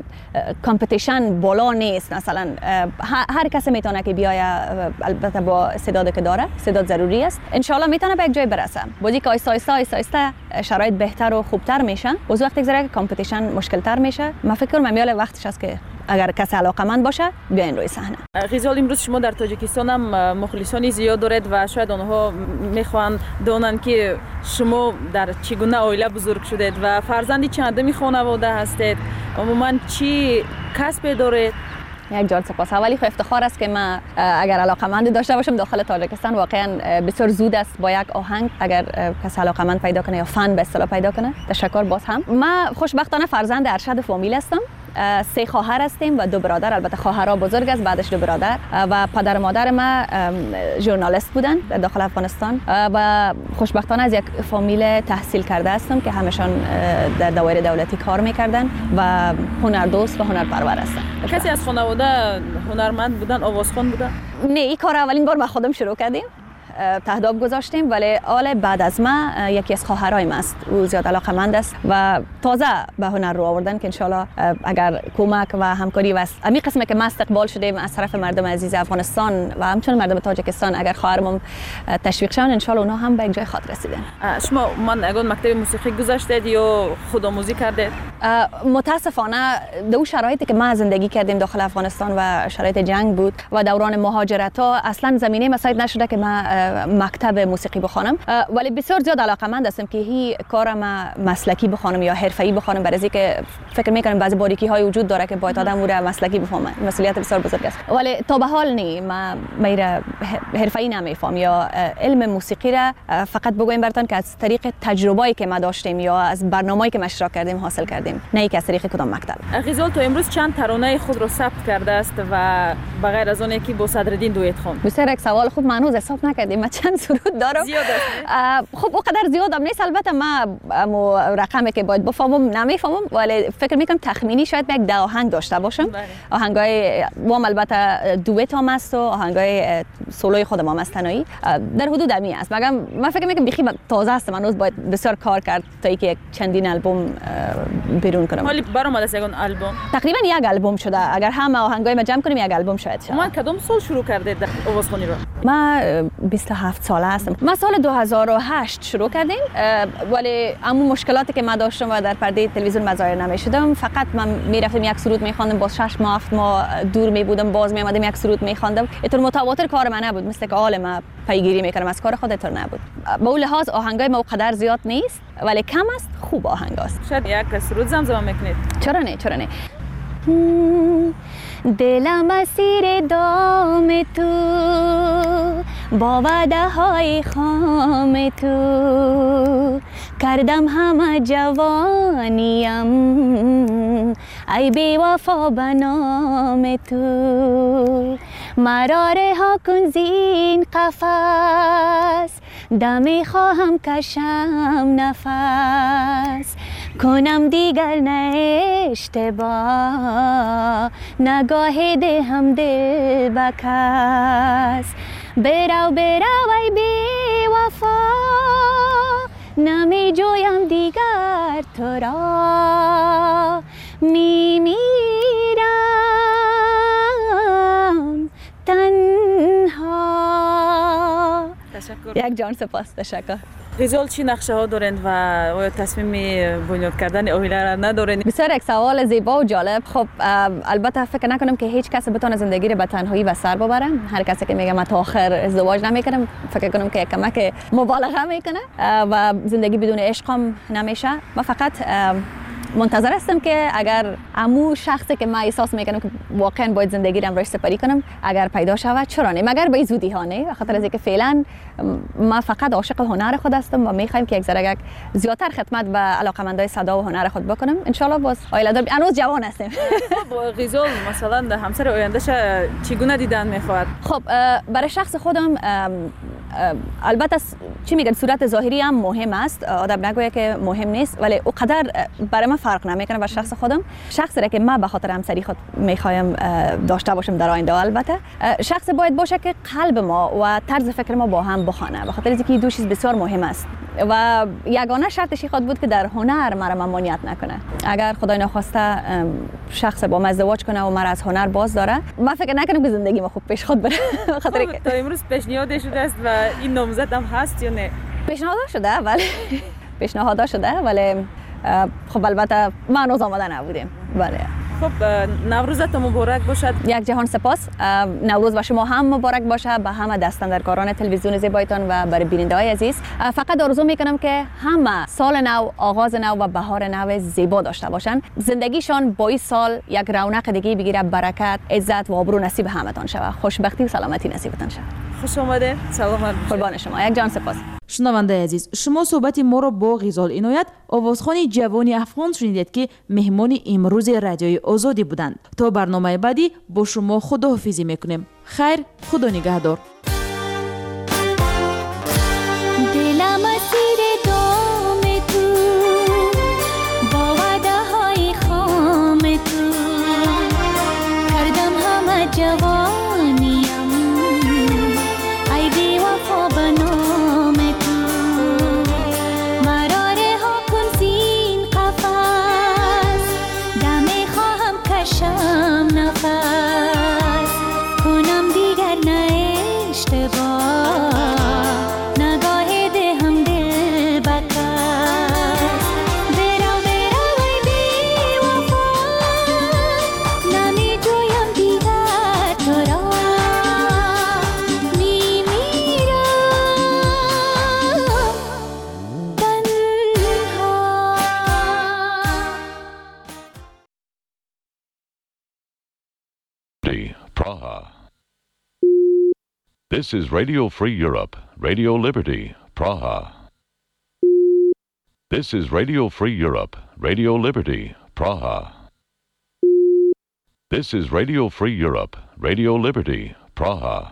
کامپتیشن بالا نیست. مثلا هر کسی میتونه که بیاید، البته با استعدادی که داره، استعداد ضروری است، ان شاء الله میتونه به یک جای برسه. بودی که آیسته آیسته آیسته آیسته شرایط بهتر و خوبتر میشن، از وقتی که کامپتیشن مشکل‌تر میشه، من فکر کنم میاله وقتش است که اگر کسی علاقه‌مند باشه بیاین روی صحنه. غزال، امروز شما در تاجیکستان هم مخلصانی زیاد دارید و شاید آنها میخوان دونن که شما در چگونه عائله بزرگ شدید و فرزندی چندمی خانواده هستید، عموما چی کسب دارید؟ یک جان سپاس. اولی خو افتخار است که من اگر علاقه‌مند داشته باشم داخل تاجیکستان، واقعا بسیار زود است با یک آهنگ اگر کسی علاقه‌مند پیدا کنه یا فن به اصطلاح پیدا کنه. تشکر باز هم. من خوشبختانه فرزند ارشد فامیل هستم. سه خواهر هستیم و دو برادر. البته خواهرها بزرگ است، بعدش دو برادر. و پدر و مادر ما ژورنالیست بودن در داخل افغانستان و خوشبختانه از یک فامیل تحصیل کرده هستم که همشان در دایره دولتی کار میکردن و هنردوست و هنرپرور هستن. کسی از خانواده هنرمند بودن، آوازخوان بودن؟ نه، این کار اولین بار ما خودم شروع کردیم، تهداب گذاشتیم، ولی آل بعد از ما یکی از خواهرای است، او زیاد علاقمند است و تازه به هنر رو آوردن که انشالله اگر کمک و همکاری و امی قسمه که ما استقبال شدیم از طرف مردم عزیز افغانستان و همچنین مردم تاجیکستان، اگر خواهرمون تشویق شون انشالله اونها هم به یک جای خاطر رسیدن. شما من اگه مکتب موسیقی گذاشتید یا خودآموزی کردید؟ متاسفانه دو شرایطی که ما زندگی کردیم داخل افغانستان و شرایط جنگ بود و دوران مهاجرت ها اصلا زمینه مساعد نشده که ما مکتب موسیقی بخوانم، ولی بسیار زیاد علاقمند هستم که هی کارم مسلکی بخوانم یا حرفه‌ای بخوانم، برای اینکه فکر میکنم بعضی باریکی های وجود داره که باید آدم رو مسلکی بفهمه. مسئولیت بسیار بزرگ است، ولی تا به حال نی ما میره حرفه‌ای نمیفهم یا علم موسیقی را فقط بگویم براتون که از طریق تجربه‌ای که ما داشتیم یا از برنامه‌ای که ما اشتراک کردیم حاصل کردیم، نه که از طریق کدام مکتب. غزال تو امروز چند ترانه خود رو ثبت کرده است و بغیر از اون که با صدرالدین دویت خوند؟ بسیار یک سوال خوب، معنوز حساب نکردیم من چند سرود دارم. زیاد است. خب اونقدر زیادم نیست، البته ما رقمی که باید بفهمم نمیفهمم، ولی فکر میکنم تخمینی شاید یک ده آهنگ داشته باشم. آهنگای وام البته دویت هم است و آهنگای سولوی خودم هم است تنهایی، در حدود امی است. مگم من فکر میکنم بیخی تازه است، هنوز باید بسیار کار کرد تا اینکه یک چندین البوم بیرون کنم. ولی برآمده است یک البوم؟ تقریبا یک البوم شده، اگر همه آهنگای ما جمع کنیم یک البوم شاید شه. من کدام سال شروع کردید آوازخوانی رو؟ ما بیست و هفت ساله هستم. ما سال دو هزار و هشت شروع کردیم، ولی اما مشکلاتی که ما داشتم و در پرده تلویزیون مظاهر نمیشدم، فقط من میرفتم یک سرود میخواندم، باز شش ماه هفت ماه دور میبودم، باز میآمدم یک سرود میخواندم. اینطور متواتر کار من نبود، مثل که حال ما پیگیری میکردم از کار خود، اینطور نبود. به اون لحاظ آهنگای ما قدر زیاد نیست، ولی کم است، خوب آهنگ است. شاید یک سرود زمزمه میکنید؟ چرا نه، چرا نه. دلم اسیر دام تو، با وعده های خام تو، کردم همه جوانیم ای بی وفا به نام تو. مرا رها کن زین قفس، دمی خواهم کشم نفس، کنم دیگر نه اشتباه، نگاه دهم دل به کس. برو برو ای بی وفا، نمی جویم دیگر تو را، می میرم تنها. تشکر. یک جان سپاس. تشکر. غزال چی نقشه ها دارند و آیا تصمیم بنیاد کردن اویله را ندارند؟ بسیار یک سوال زیبا و جالب. خب البته فکر نکنم که هیچ کس بتونه زندگی رو به تنهایی و سر ببره. هر کسی که میگه من تا آخر ازدواج نمیکنم، فکر کنم که کمک مبالغه میکنه و زندگی بدون عشق هم نمیشه. من فقط منتظر هستم که اگر امو شخصی که من احساس میکنم که واقعا باید زندگی رو امروز سپری کنم اگر پیدا شود، چرا نه، مگر به زودی ها نه، خاطر از اینکه فعلا ما فقط عاشق هنر خود هستم و میخوایم که یک ذره زیادتر خدمت به علاقمندای صدا و هنر خود بکنم. ان شاء الله باز آیله دار هنوز جوان هستیم. خب غزال مثلا همسر آیندهش چگونه دیدن میخواد؟ خب برای شخص خودم البته چی میگن صورت ظاهری هم مهم است، آدم نگوید که مهم نیست، ولی اونقدر برای من فرق نمیکنه. برای شخص خودم، شخصی را که من به خاطر همسری خود میخوایم داشته باشم در آینده، البته شخص باید باشه که قلب ما و طرز فکر ما با هم بخوانه، به خاطر اینکه دو چیز بسیار مهم است و یگانه شرطش خود بود که در هنر مرا ممانعت نکنه. اگر خدای نخواسته شخص با من ازدواج کنه و مرا از هنر باز داره، من فکر نکنم که زندگی ما خوب پیش خود بره. خاطر که تا امروز پیشنهاد شده است و این نامزد هم هست یا نه؟ پیشنهاد شده، ولی پیشنهاد شده ولی خب البته ما هنوز آماده نبودیم. بله. خب نوروزتون مبارک باشد. یک جهان سپاس. نوروز با شما هم مبارک باشه، به همه دستاندرکاران تلویزیون زیبایتان و برای بیننده های عزیز. فقط آرزو میکنم که همه سال نو، آغاز نو و بهار نو زیبا داشته باشن، زندگیشان با این سال یک رونق دیگه بگیره، برکت، عزت و آبرو نصیب همتان شود، خوشبختی و سلامتی نصیبتان شود. خوش آمدین. سلام. قربان شما. یک جان سپاس. شنونده عزیز، شما صحبت ما را با غزال عنایت، آوازخوان جوانی افغان شنیدید که مهمان امروز رادیوی آزادی بودند. تا برنامه بعدی با شما خداحافظی میکنیم. خیر، خدا نگهدار. دلم اسیر دام تو، با وعده های خام تو، کردم همه جوانیم، ای بی وفا به نام تو، مرا رها کن زین قفس، دمی خواهم کشم نفس، کنم دیگر نه اشتباه، Praha. This is Radio Free Europe, Radio Liberty, Praha. This is Radio Free Europe, Radio Liberty, Praha. This is Radio Free Europe, Radio Liberty, Praha.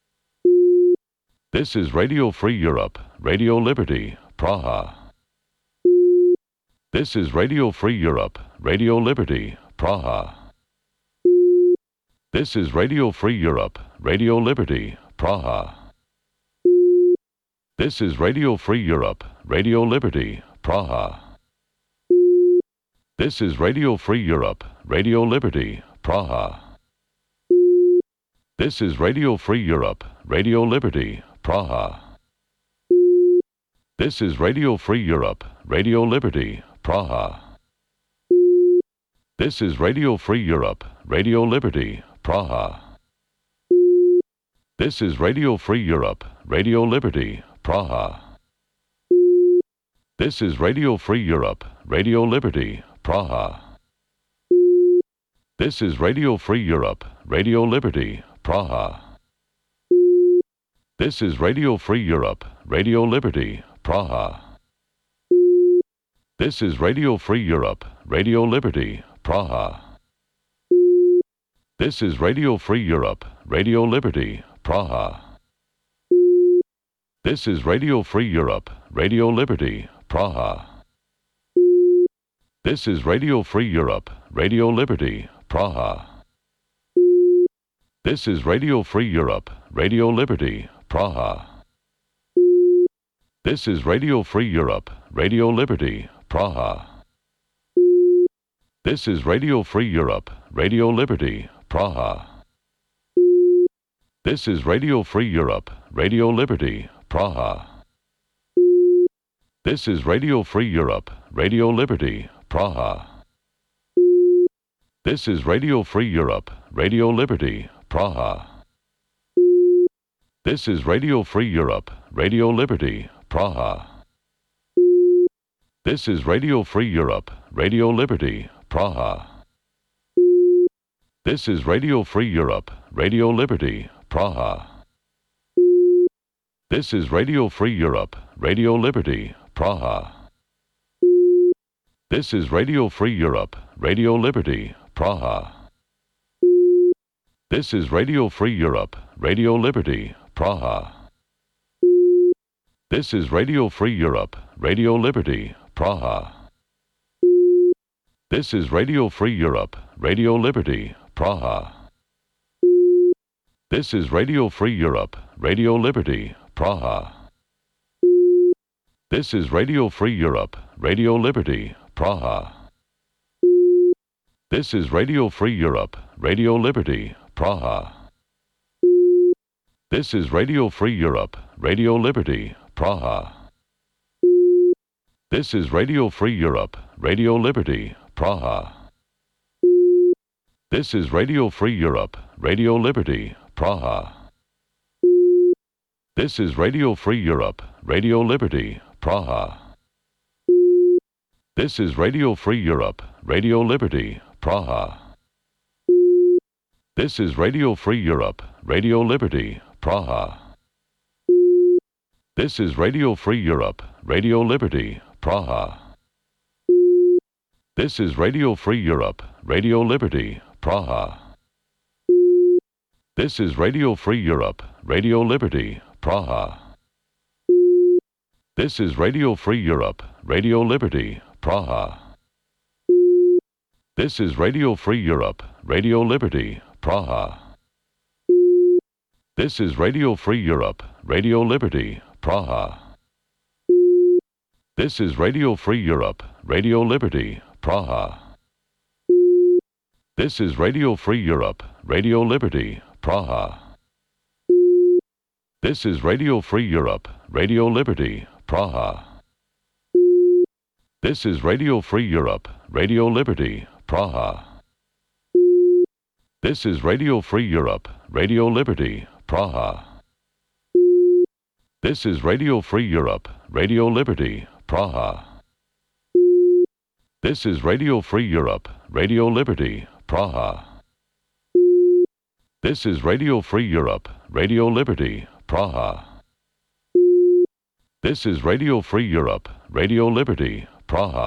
This is Radio Free Europe, Radio Liberty, Praha. This is Radio Free Europe, Radio Liberty, Praha. This is Radio Free Europe, Radio Liberty, Praha. This is Radio Free Europe, Radio Liberty, Praha. This is Radio Free Europe, Radio Liberty, Praha. This is Radio Free Europe, Radio Liberty, Praha. This is Radio Free Europe, Radio Liberty, Praha. This is Radio Free Europe, Radio Liberty, Praha. This is Radio Free Europe, Radio Liberty, Praha. This is Radio Free Europe, Radio Liberty, Praha. This is Radio Free Europe, Radio Liberty, Praha. This is Radio Free Europe, Radio Liberty, Praha. This is Radio Free Europe, Radio Liberty, Praha. This is Radio Free Europe, Radio Liberty, Praha. This is Radio Free Europe, Radio Liberty, Praha. This is Radio Free Europe, Radio Liberty, Praha. This is Radio Free Europe, Radio Liberty, Praha. This is Radio Free Europe, Radio Liberty, Praha. This is Radio Free Europe, Radio Liberty, Praha. This is Radio Free Europe, Radio Liberty, Praha. This is Radio Free Europe, Radio Liberty, Praha. This is Radio Free Europe, Radio Liberty, Praha. This is Radio Free Europe, Radio Liberty, Praha. This is Radio Free Europe, Radio Liberty, Praha. This is Radio Free Europe, Radio Liberty, Praha. This is Radio Free Europe, Radio Liberty, Praha. This is Radio Free Europe, Radio Liberty, Praha. This is Radio Free Europe, Radio Liberty, Praha. This is Radio Free Europe, Radio Liberty, Praha. This is Radio Free Europe, Radio Liberty, Praha. This is Radio Free Europe, Radio Liberty, Praha. This is Radio Free Europe, Radio Liberty, Praha. This is Radio Free Europe, Radio Liberty, Praha. This is Radio Free Europe, Radio Liberty, Praha. This is Radio Free Europe, Radio Liberty, Praha. This is Radio Free Europe, Radio Liberty, Praha. This is Radio Free Europe, Radio Liberty, Praha. This is Radio Free Europe, Radio Liberty, Praha. This is Radio Free Europe, Radio Liberty, Praha. This is Radio Free Europe, Radio Liberty, Praha. This is Radio Free Europe, Radio Liberty, Praha. This is Radio Free Europe, Radio Liberty, Praha. This is Radio Free Europe, Radio Liberty, Praha. This is Radio Free Europe, Radio Liberty, Praha. This is Radio Free Europe, Radio Liberty, Praha. This is Radio Free Europe, Radio Liberty, Praha. This is Radio Free Europe, Radio Liberty, Praha. This is Radio Free Europe, Radio Liberty, Praha. This is Radio Free Europe, Radio Liberty, Praha. This is Radio Free Europe, Radio Liberty, Praha. This is Radio Free Europe, Radio Liberty, Praha. This is Radio Free Europe, Radio Liberty, Praha. This is Radio Free Europe, Radio Liberty, Praha. This is Radio Free Europe, Radio Liberty, Praha.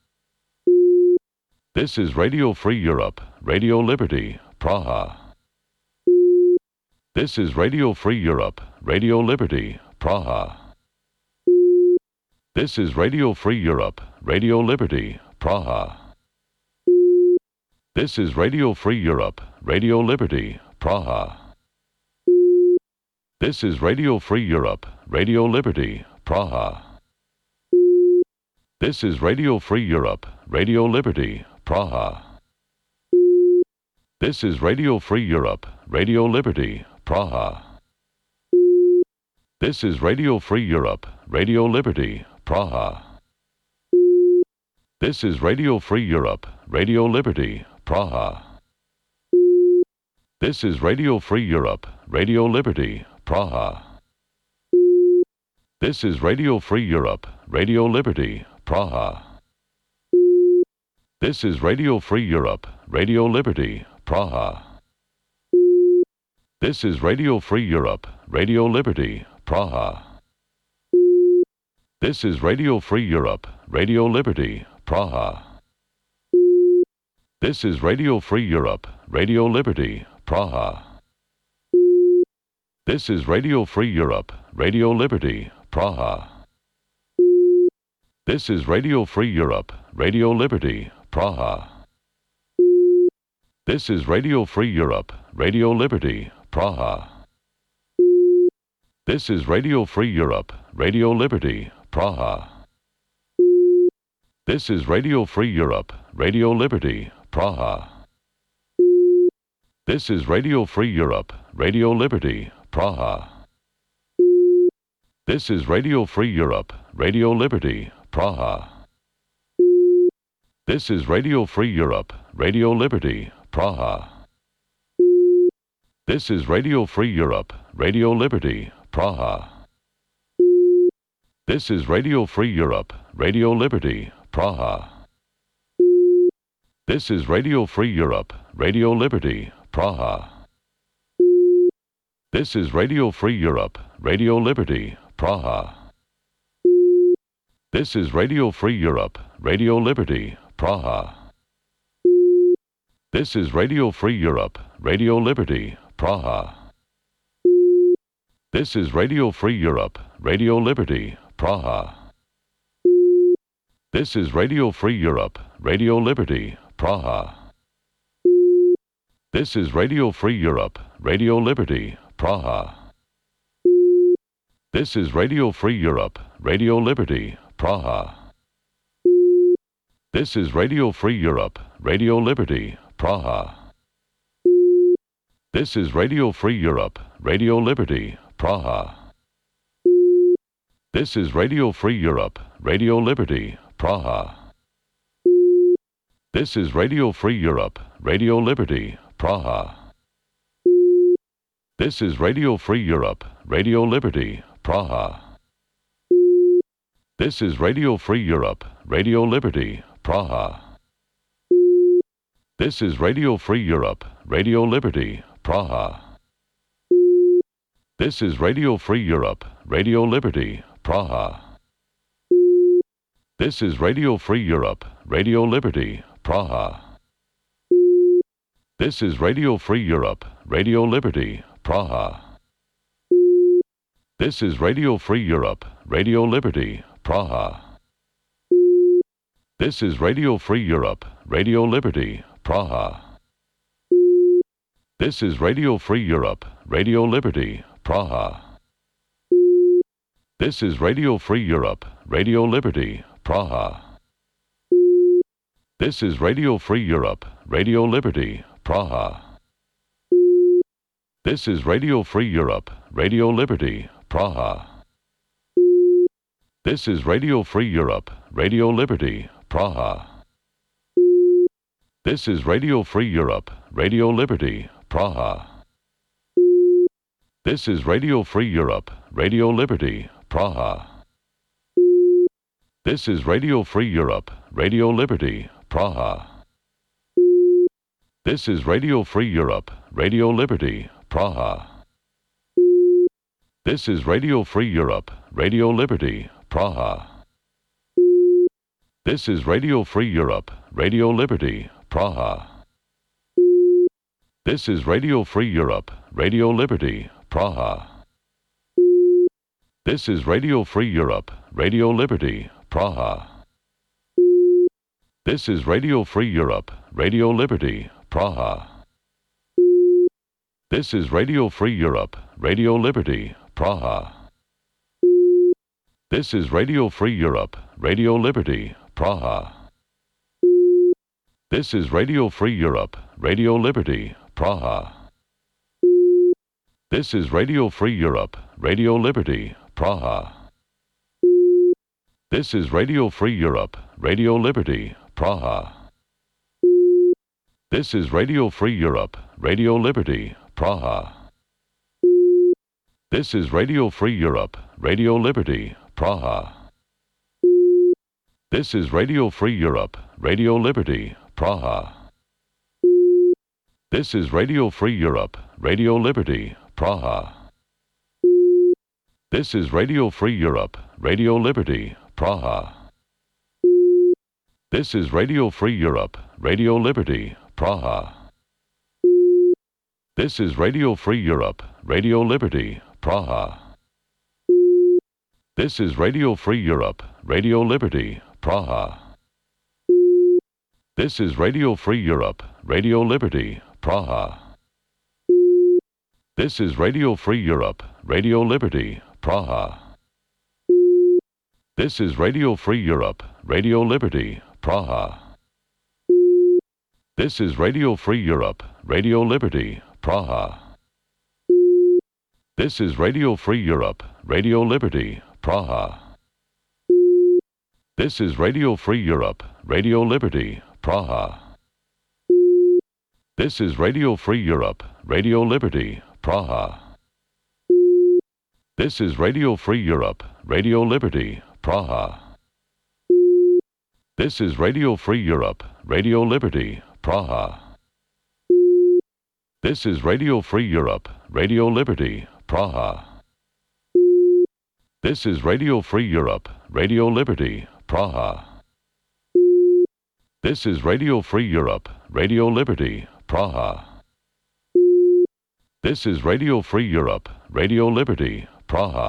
This is Radio Free Europe, Radio Liberty, Praha. This is Radio Free Europe, Radio Liberty, Praha. This is Radio Free Europe, Radio Liberty, Praha. This is Radio Free Europe, Radio Liberty, Praha. This is Radio Free Europe, Radio Liberty, Praha. This is Radio Free Europe, Radio Liberty, Praha. This is Radio Free Europe, Radio Liberty, Praha. This is Radio Free Europe, Radio Liberty, Praha. This is Radio Free Europe, Radio Liberty, Praha. This is Radio Free Europe, Radio Liberty, Praha. This is Radio Free Europe, Radio Liberty, Praha. This is Radio Free Europe, Radio Liberty, Praha. This is Radio Free Europe, Radio Liberty, Praha. This is Radio Free Europe, Radio Liberty, Praha. This is Radio Free Europe, Radio Liberty, Praha. This is Radio Free Europe, Radio Liberty, Praha. This is Radio Free Europe, Radio Liberty, Praha. This is Radio Free Europe, Radio Liberty, Praha. This is Radio Free Europe, Radio Liberty, Praha. This is Radio Free Europe, Radio Liberty, Praha. This is Radio Free Europe, Radio Liberty, Praha. This is Radio Free Europe, Radio Liberty, Praha. This is Radio Free Europe, Radio Liberty, Praha. This is Radio Free Europe, Radio Liberty, Praha. This is Radio Free Europe, Radio Liberty, Praha. This is Radio Free Europe, Radio Liberty, Praha. This is Radio Free Europe, Radio Liberty, Praha. This is Radio Free Europe, Radio Liberty, Praha. This is Radio Free Europe, Radio Liberty, Praha. This is Radio Free Europe, Radio Liberty, Praha. This is Radio Free Europe, Radio Liberty, Praha. This is Radio Free Europe, Radio Liberty, Praha. This is Radio Free Europe, Radio Liberty, Praha. This is Radio Free Europe, Radio Liberty, Praha. This is Radio Free Europe, Radio Liberty, Praha. This is Radio Free Europe, Radio Liberty, Praha. This is Radio Free Europe, Radio Liberty, Praha. This is Radio Free Europe, Radio Liberty, Praha. This is Radio Free Europe, Radio Liberty, Praha. This is Radio Free Europe, Radio Liberty, Praha. This is Radio Free Europe, Radio Liberty, Praha. This is Radio Free Europe, Radio Liberty, Praha. This is Radio Free Europe, Radio Liberty, Praha. This is Radio Free Europe, Radio Liberty, Praha. This is Radio Free Europe, Radio Liberty, Praha. This is Radio Free Europe, Radio Liberty, Praha. This is Radio Free Europe, Radio Liberty, Praha. This is Radio Free Europe, Radio Liberty, Praha. This is Radio Free Europe, Radio Liberty, Praha. This is Radio Free Europe, Radio Liberty, Praha. This is Radio Free Europe, Radio Liberty, Praha. This is Radio Free Europe, Radio Liberty, Praha. This is Radio Free Europe, Radio Liberty, Praha. This is Radio Free Europe, Radio Liberty, Praha. This is Radio Free Europe, Radio Liberty, Praha. This is Radio Free Europe, Radio Liberty, Praha. This is Radio Free Europe, Radio Liberty, Praha. This is Radio Free Europe, Radio Liberty, Praha. This is Radio Free Europe, Radio Liberty, Praha. This is Radio Free Europe, Radio Liberty, Praha. This is Radio Free Europe, Radio Liberty, Praha. This is Radio Free Europe, Radio Liberty, Praha. This is Radio Free Europe, Radio Liberty, Praha. This is Radio Free Europe, Radio Liberty, Praha. This is Radio Free Europe, Radio Liberty, Praha. This is Radio Free Europe, Radio Liberty, Praha. This is Radio Free Europe, Radio Liberty, Praha. This is Radio Free Europe, Radio Liberty, Praha. This is Radio Free Europe, Radio Liberty, Praha. This is Radio Free Europe, Radio Liberty, Praha. This is Radio Free Europe, Radio Liberty, Praha. This is Radio Free Europe, Radio Liberty, Praha. This is Radio Free Europe, Radio Liberty, Praha. This is Radio Free Europe, Radio Liberty, Praha. This is Radio Free Europe, Radio Liberty, Praha. This is Radio Free Europe, Radio Liberty, Praha. This is Radio Free Europe, Radio Liberty, Praha. This is Radio Free Europe, Radio Liberty, Praha. This is Radio Free Europe, Radio Liberty, Praha. This is Radio Free Europe, Radio Liberty, Praha. This is Radio Free Europe, Radio Liberty, Praha. This is Radio Free Europe, Radio Liberty, Praha. This is Radio Free Europe, Radio Liberty, Praha. This is Radio Free Europe, Radio Liberty, Praha. This is Radio Free Europe, Radio Liberty, Praha.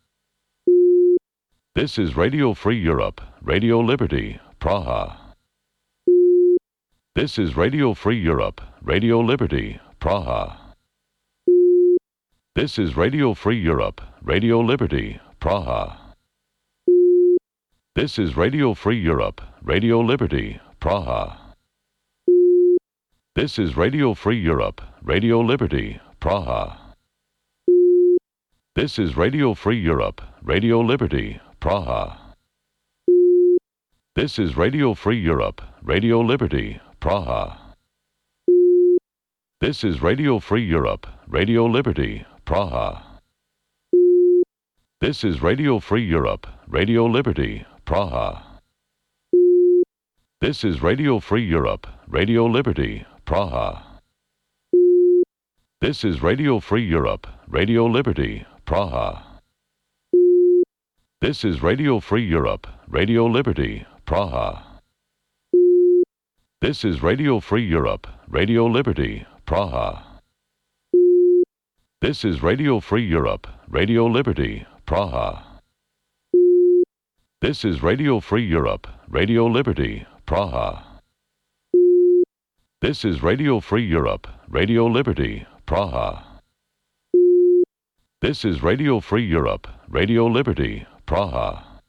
This is Radio Free Europe, Radio Liberty, Praha. This is Radio Free Europe, Radio Liberty, Praha. This is Radio Free Europe, Radio Liberty, Praha. This is Radio Free Europe, Radio Liberty, Praha. This is Radio Free Europe, Radio Liberty, Praha. This is Radio Free Europe, Radio Liberty, Praha. This is Radio Free Europe, Radio Liberty, Praha. This is Radio Free Europe, Radio Liberty, Praha. This is Radio Free Europe, Radio Liberty, Praha. This is Radio Free Europe, Radio Liberty, Praha. This is Radio Free Europe, Radio Liberty, Praha. This is Radio Free Europe, Radio Liberty, Praha. This is Radio Free Europe, Radio Liberty, Praha. This is Radio Free Europe, Radio Liberty, Praha. This is Radio Free Europe, Radio Liberty, Praha. This is Radio Free Europe, Radio Liberty, Praha. This is Radio Free Europe, Radio Liberty, Praha.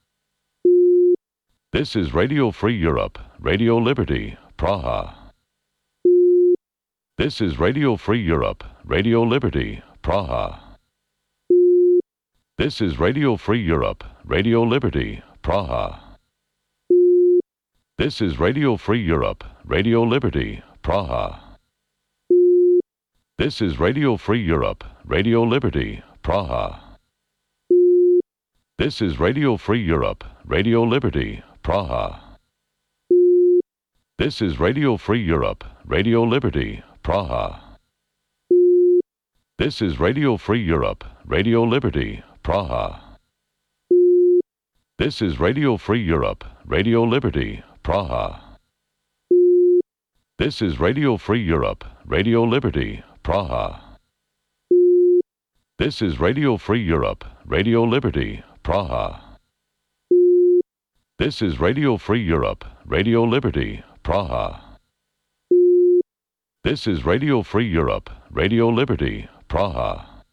This is Radio Free Europe, Radio Liberty, Praha. This is Radio Free Europe, Radio Liberty, Praha. This is Radio Free Europe, Radio Liberty, Praha. This is Radio Free Europe, Radio Liberty, Praha. This is Radio Free Europe, Radio Liberty, Praha. This is Radio Free Europe, Radio Liberty, Praha. This is Radio Free Europe, Radio Liberty, Praha. This is Radio Free Europe, Radio Liberty, Praha. This is Radio Free Europe, Radio Liberty, Praha. This is Radio Free Europe, Radio Liberty, Praha. This is Radio Free Europe, Radio Liberty, Praha. This is Radio Free Europe, Radio Liberty, Praha. This is Radio Free Europe, Radio Liberty, Praha.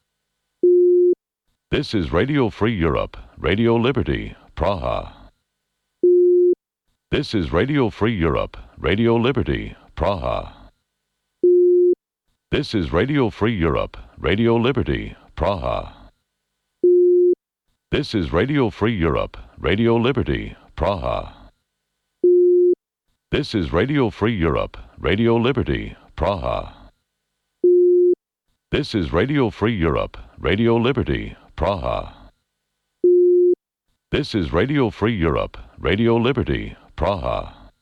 This is Radio Free Europe, Radio Liberty, Praha. This is Radio Free Europe, Radio Liberty, Praha. This is Radio Free Europe, Radio Liberty, Praha. This is Radio Free Europe, Radio Liberty, Praha. This is Radio Free Europe, Radio Liberty, Praha. This is Radio Free Europe, Radio Liberty, Praha. This is Radio Free Europe, Radio Liberty, Praha.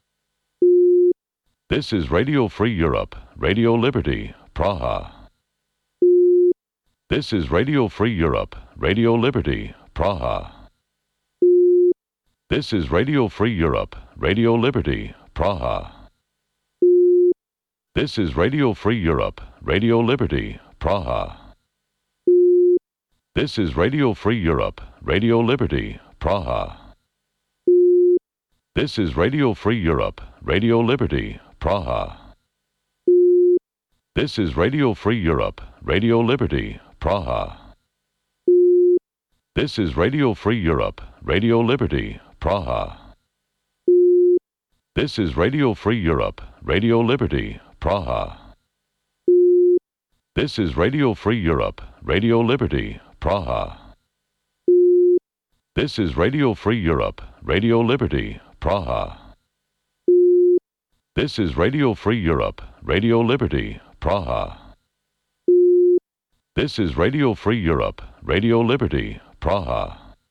This is Radio Free Europe, Radio Liberty, Praha. This is Radio Free Europe, Radio Liberty, Praha. This is Radio Free Europe, Radio Liberty, Praha. This is Radio Free Europe, Radio Liberty, Praha. This is Radio Free Europe, Radio Liberty, Praha. This is Radio Free Europe, Radio Liberty, Praha. This is Radio Free Europe, Radio Liberty, Praha. This is Radio Free Europe, Radio Liberty, Praha. This is Radio Free Europe, Radio Liberty, Praha. This is Radio Free Europe, Radio Liberty, Praha. This is Radio Free Europe, Radio Liberty, Praha. This is Radio Free Europe, Radio Liberty, Praha. This is Radio Free Europe, Radio Liberty, Praha.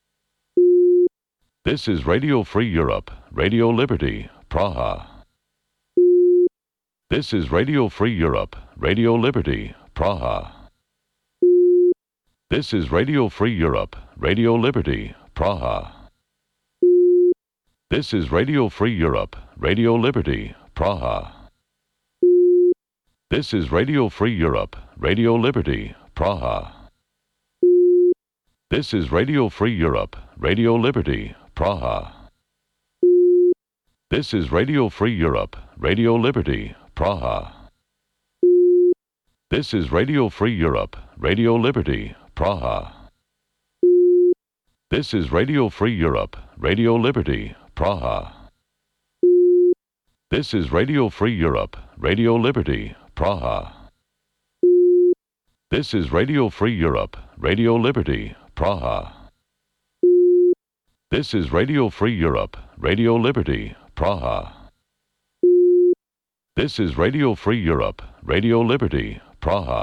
This is Radio Free Europe, Radio Liberty, Praha. This is Radio Free Europe, Radio Liberty, Praha. This is Radio Free Europe, Radio Liberty, Praha. This is Radio Free Europe, Radio Liberty, Praha. This is Radio Free Europe, Radio Liberty, Praha. This is Radio Free Europe, Radio Liberty, Praha. This is Radio Free Europe, Radio Liberty, Praha. This is Radio Free Europe, Radio Liberty, Praha. This is Radio Free Europe, Radio Liberty, Praha. This is Radio Free Europe, Radio Liberty, Praha. This is Radio Free Europe, Radio Liberty, Praha. This is Radio Free Europe, Radio Liberty, Praha. This is Radio Free Europe, Radio Liberty, Praha.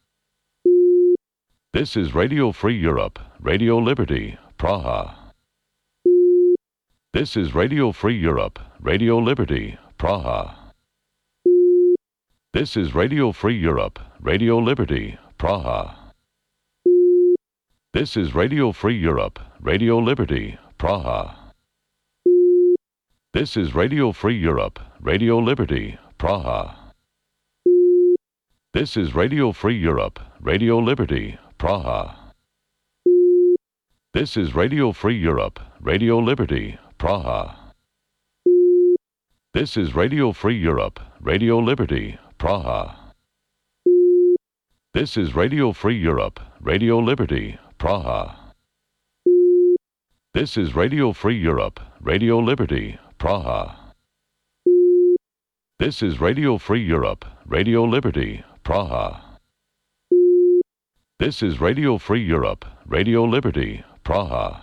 This is Radio Free Europe, Radio Liberty, Praha. This is Radio Free Europe, Radio Liberty, Praha. This is Radio Free Europe, Radio Liberty, Praha. This is Radio Free Europe, Radio Liberty, Praha. This is Radio Free Europe, Radio Liberty, Praha. This is Radio Free Europe, Radio Liberty, Praha. This is Radio Free Europe, Radio Liberty, Praha. This is Radio Free Europe, Radio Liberty, Praha. This is Radio Free Europe, Radio Liberty, Praha. This is Radio Free Europe, Radio Liberty, Praha. This is Radio Free Europe, Radio Liberty, Praha. This is Radio Free Europe, Radio Liberty, Praha.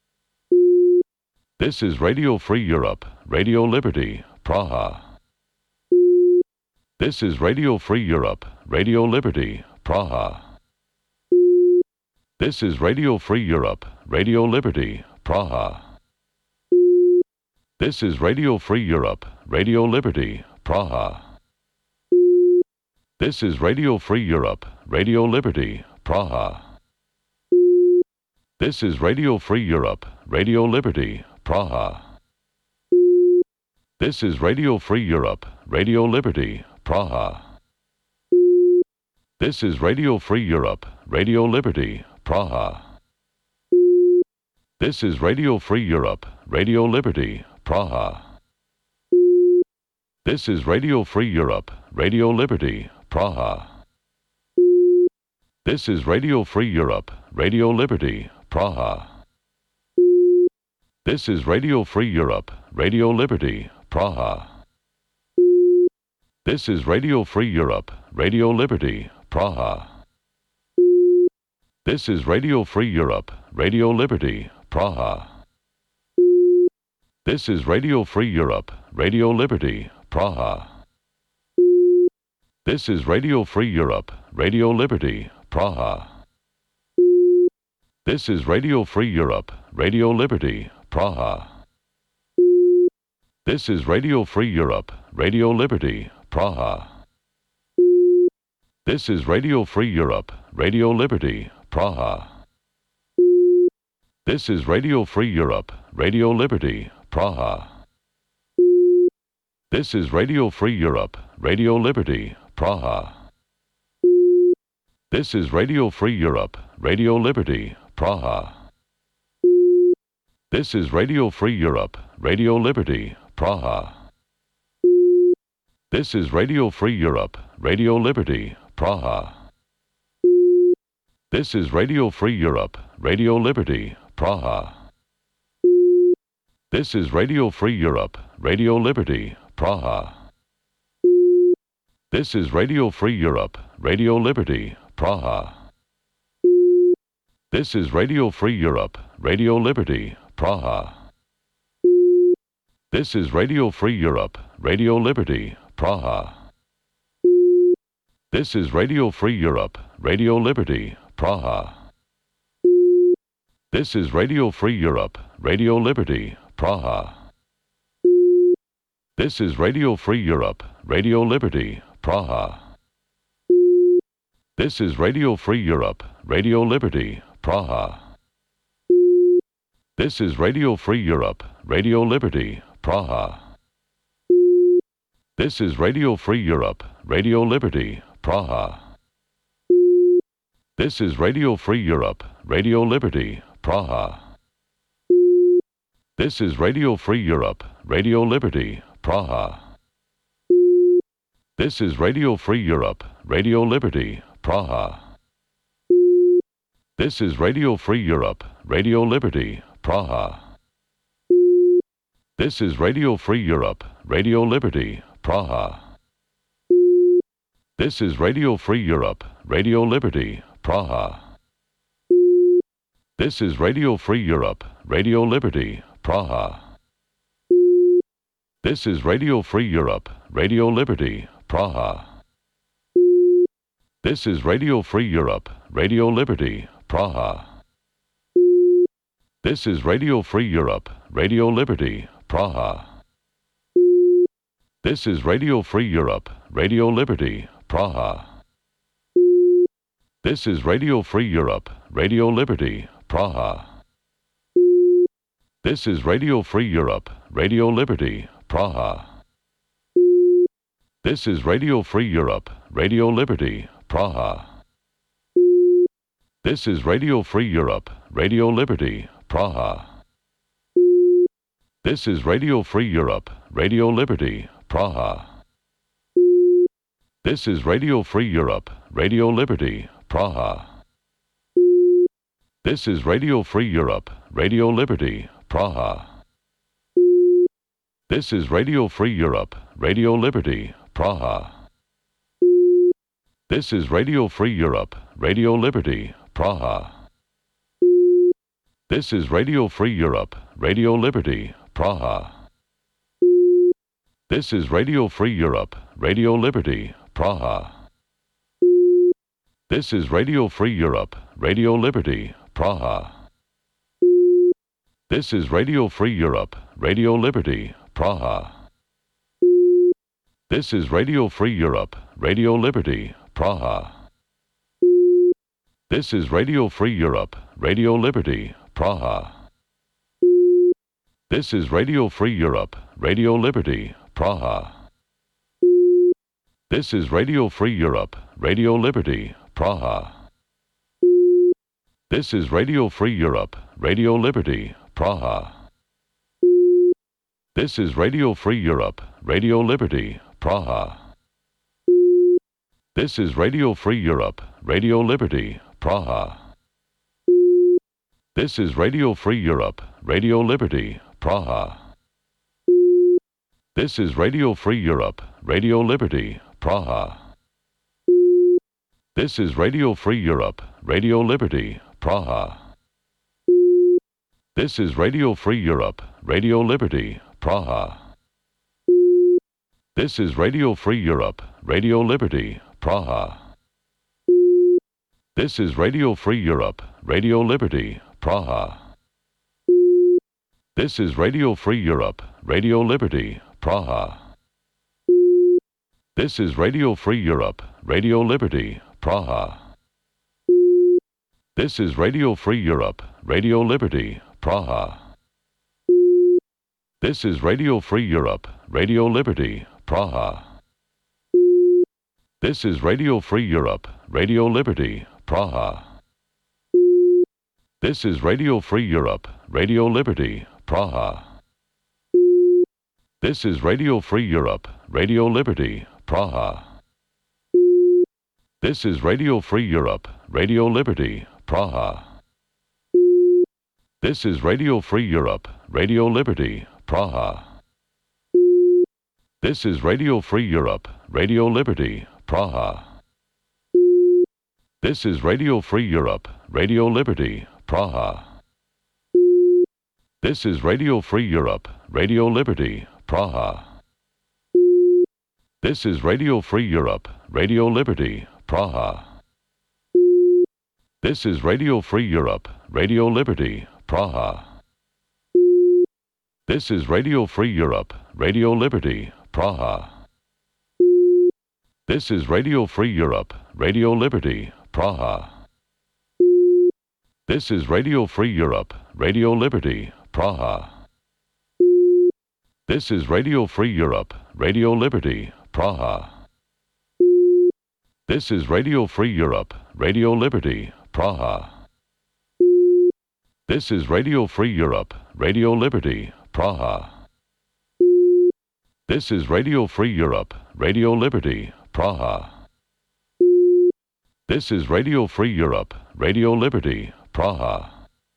This is Radio Free Europe, Radio Liberty, Praha. This is Radio Free Europe, Radio Liberty, Praha. This is Radio Free Europe, Radio Liberty, Praha. This is Radio Free Europe, Radio Liberty, Praha. This is Radio Free Europe, Radio Liberty, Praha. This is Radio Free Europe, Radio Liberty, Praha. This is Radio Free Europe, Radio Liberty, Praha. This is Radio Free Europe, Radio Liberty, Praha. This is Radio Free Europe, Radio Liberty, Praha. This is Radio Free Europe, Radio Liberty, Praha. This is Radio Free Europe, Radio Liberty, Praha. This is Radio Free Europe, Radio Liberty, Praha. This is Radio Free Europe, Radio Liberty, Praha. This is Radio Free Europe, Radio Liberty, Praha. This is Radio Free Europe, Radio Liberty, Praha. This is Radio Free Europe, Radio Liberty, Praha. This is Radio Free Europe, Radio Liberty, Praha. This is Radio Free Europe, Radio Liberty, Praha. This is Radio Free Europe, Radio Liberty, Praha. This is Radio Free Europe, Radio Liberty, Praha. This is Radio Free Europe, Radio Liberty, Praha. This is Radio Free Europe, Radio Liberty, Praha. This is Radio Free Europe, Radio Liberty, Praha. This is Radio Free Europe, Radio Liberty, Praha. This is Radio Free Europe, Radio Liberty, Praha. This is Radio Free Europe, Radio Liberty, Praha. This is Radio Free Europe, Radio Liberty, Praha. This is Radio Free Europe, Radio Liberty, Praha. This is Radio Free Europe, Radio Liberty, Praha. This is Radio Free Europe, Radio Liberty, Praha. This is Radio Free Europe, Radio Liberty, Praha. This is Radio Free Europe, Radio Liberty, Praha. This is Radio Free Europe, Radio Liberty, Praha. This is Radio Free Europe, Radio Liberty, Praha. This is Radio Free Europe, Radio Liberty, Praha. This is Radio Free Europe, Radio Liberty, Praha. This is Radio Free Europe, Radio Liberty, Praha. This is Radio Free Europe, Radio Liberty, Praha. This is Radio Free Europe, Radio Liberty, Praha. This is Radio Free Europe, Radio Liberty, Praha. This is Radio Free Europe, Radio Liberty, Praha. This is Radio Free Europe, Radio Liberty, Praha. This is Radio Free Europe, Radio Liberty, Praha. This is Radio Free Europe, Radio Liberty, Praha. This is Radio Free Europe, Radio Liberty, Praha. This is Radio Free Europe, Radio Liberty, Praha. This is Radio Free Europe, Radio Liberty, Praha. This is Radio Free Europe, Radio Liberty, Praha. This is Radio Free Europe, Radio Liberty, Praha. This is Radio Free Europe, Radio Liberty, Praha. This is Radio Free Europe, Radio Liberty, Praha. This is Radio Free Europe, Radio Liberty, Praha. This is Radio Free Europe, Radio Liberty, Praha. This is Radio Free Europe, Radio Liberty, Praha. This is Radio Free Europe, Radio Liberty, Praha. This is Radio Free Europe, Radio Liberty, Praha. This is Radio Free Europe, Radio Liberty, Praha. This is Radio Free Europe, Radio Liberty, Praha. This is Radio Free Europe, Radio Liberty, Praha. This is Radio Free Europe, Radio Liberty, Praha. This is Radio Free Europe, Radio Liberty, Praha. This is Radio Free Europe, Radio Liberty, Praha. This is Radio Free Europe, Radio Liberty, Praha. This is Radio Free Europe, Radio Liberty, Praha. This is Radio Free Europe, Radio Liberty, Praha. This is Radio Free Europe, Radio Liberty, Praha. This is Radio Free Europe, Radio Liberty, Praha. This is Radio Free Europe, Radio Liberty, Praha. This is Radio Free Europe, Radio Liberty, Praha. This is Radio Free Europe, Radio Liberty, Praha. This is Radio Free Europe, Radio Liberty, Praha. This is Radio Free Europe, Radio Liberty, Praha. This is Radio Free Europe, Radio Liberty, Praha. This is Radio Free Europe, Radio Liberty, Praha. This is Radio Free Europe, Radio Liberty, Praha. This is Radio Free Europe, Radio Liberty, Praha. This is Radio Free Europe, Radio Liberty, Praha. This is Radio Free Europe, Radio Liberty, Praha. This is Radio Free Europe, Radio Liberty, Praha. This is Radio Free Europe, Radio Liberty, Praha. This is Radio Free Europe, Radio Liberty, Praha. This is Radio Free Europe, Radio Liberty, Praha. This is Radio Free Europe, Radio Liberty, Praha. This is Radio Free Europe, Radio Liberty, Praha. This is Radio Free Europe, Radio Liberty, Praha. This is Radio Free Europe, Radio Liberty, Praha. This is Radio Free Europe, Radio Liberty, Praha. This is Radio Free Europe, Radio Liberty, Praha. This is Radio Free Europe, Radio Liberty, Praha. This is Radio Free Europe, Radio Liberty, Praha. This is Radio Free Europe, Radio Liberty, Praha. This is Radio Free Europe, Radio Liberty, Praha. This is Radio Free Europe, Radio Liberty, Praha. This is Radio Free Europe, Radio Liberty, Praha.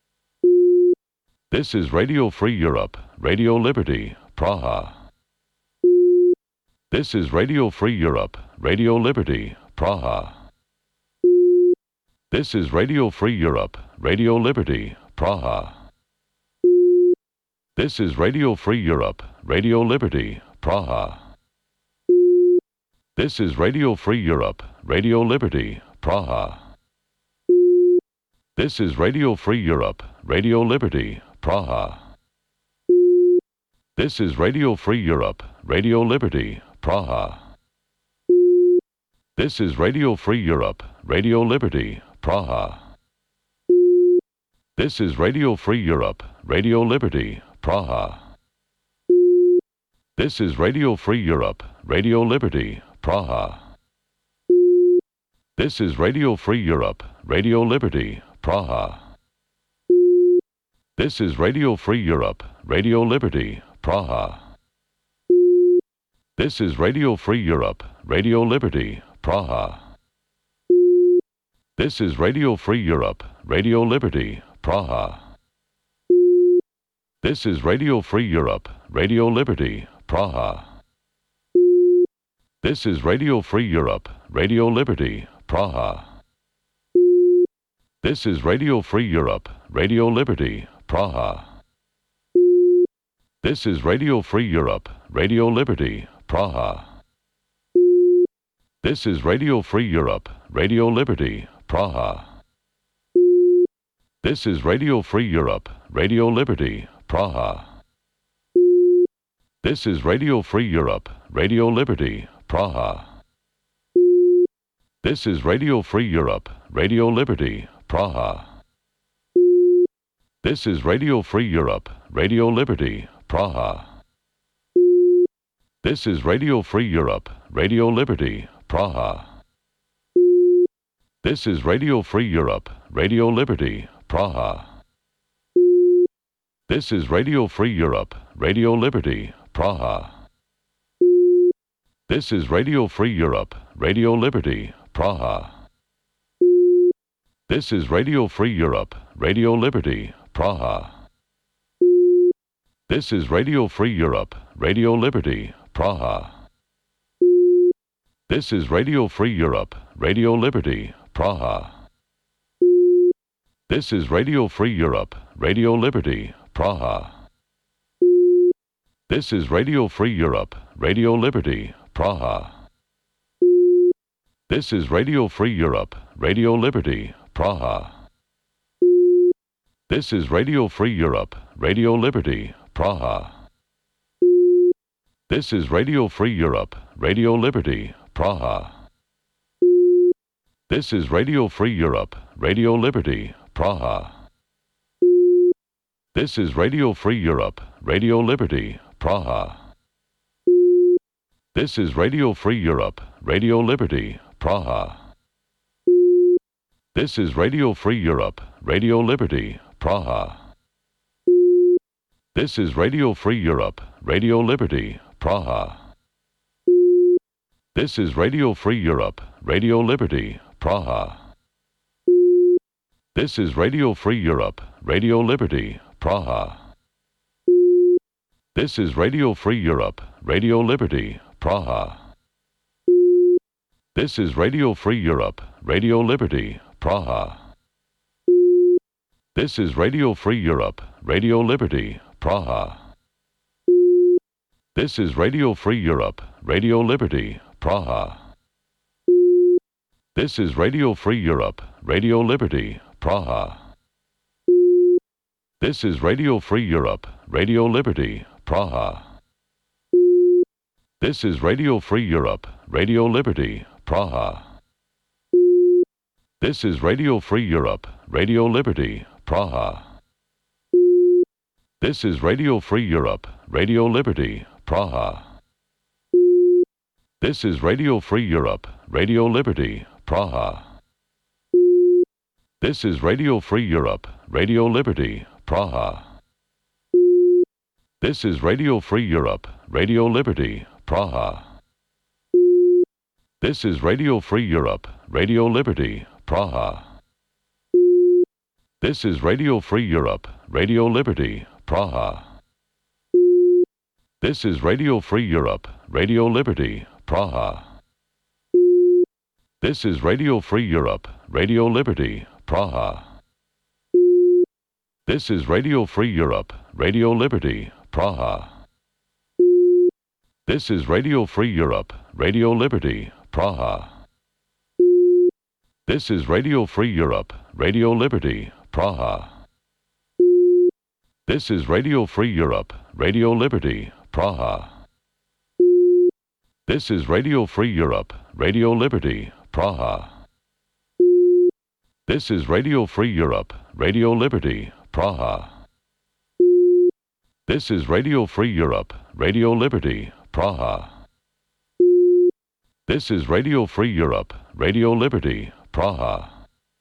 This is Radio Free Europe, Radio Liberty, Praha. This is Radio Free Europe, Radio Liberty, Praha. This is Radio Free Europe, Radio Liberty, Praha. This is Radio Free Europe, Radio Liberty, Praha. This is Radio Free Europe, Radio Liberty, Praha. This is Radio Free Europe, Radio Liberty, Praha. This is Radio Free Europe, Radio Liberty, Praha. This is Radio Free Europe, Radio Liberty, Praha. This is Radio Free Europe, Radio Liberty, Praha. This is Radio Free Europe, Radio Liberty, Praha. This is Radio Free Europe, Radio Liberty, Praha. This is Radio Free Europe, Radio Liberty, Praha. This is Radio Free Europe, Radio Liberty, Praha. This is Radio Free Europe, Radio Liberty, Praha. This is Radio Free Europe, Radio Liberty, Praha. This is Radio Free Europe, Radio Liberty, Praha. This is Radio Free Europe, Radio Liberty, Praha. This is Radio Free Europe, Radio Liberty, Praha. This is Radio Free Europe, Radio Liberty, Praha. This is Radio Free Europe, Radio Liberty, Praha. This is Radio Free Europe, Radio Liberty, Praha. This is Radio Free Europe, Radio Liberty, Praha. This is Radio Free Europe, Radio Liberty, Praha. This is Radio Free Europe, Radio Liberty, Praha. This is Radio Free Europe, Radio Liberty, Praha. This is Radio Free Europe, Radio Liberty, Praha. This is Radio Free Europe, Radio Liberty, Praha. This is Radio Free Europe, Radio Liberty, Praha. This is Radio Free Europe, Radio Liberty, Praha. This is Radio Free Europe, Radio Liberty, Praha. This is Radio Free Europe, Radio Liberty, Praha. This is Radio Free Europe, Radio Liberty, Praha. This is Radio Free Europe, Radio Liberty, Praha. This is Radio Free Europe, Radio Liberty, Praha. This is Radio Free Europe, Radio Liberty, Praha. This is Radio Free Europe, Radio Liberty, Praha. This is Radio Free Europe, Radio Liberty, Praha. This is Radio Free Europe, Radio Liberty, Praha. This is Radio Free Europe, Radio Liberty, Praha. This is Radio Free Europe, Radio Liberty, Praha. This is Radio Free Europe, Radio Liberty, Praha. This is Radio Free Europe, Radio Liberty, Praha. This is Radio Free Europe, Radio Liberty, Praha. This is Radio Free Europe, Radio Liberty, Praha. This is Radio Free Europe, Radio Liberty, Praha. This is Radio Free Europe, Radio Liberty, Praha. This is Radio Free Europe, Radio Liberty, Praha. This is Radio Free Europe, Radio Liberty, Praha. This is Radio Free Europe, Radio Liberty, Praha. This is Radio Free Europe, Radio Liberty, Praha. This is Radio Free Europe, Radio Liberty, Praha. This is Radio Free Europe, Radio Liberty, Praha. This is Radio Free Europe, Radio Liberty, Praha. This is Radio Free Europe, Radio Liberty, Praha. This is Radio Free Europe, Radio Liberty, Praha. This is Radio Free Europe, Radio Liberty, Praha. This is Radio Free Europe, Radio Liberty, Praha. This is Radio Free Europe, Radio Liberty, Praha. This is Radio Free Europe, Radio Liberty, Praha. This is Radio Free Europe, Radio Liberty, Praha. This is Radio Free Europe, Radio Liberty, Praha. This is Radio Free Europe, Radio Liberty, Praha. This is Radio Free Europe, Radio Liberty, Praha. This is Radio Free Europe, Radio Liberty, Praha. This is Radio Free Europe, Radio Liberty, Praha. This is Radio Free Europe, Radio Liberty, Praha.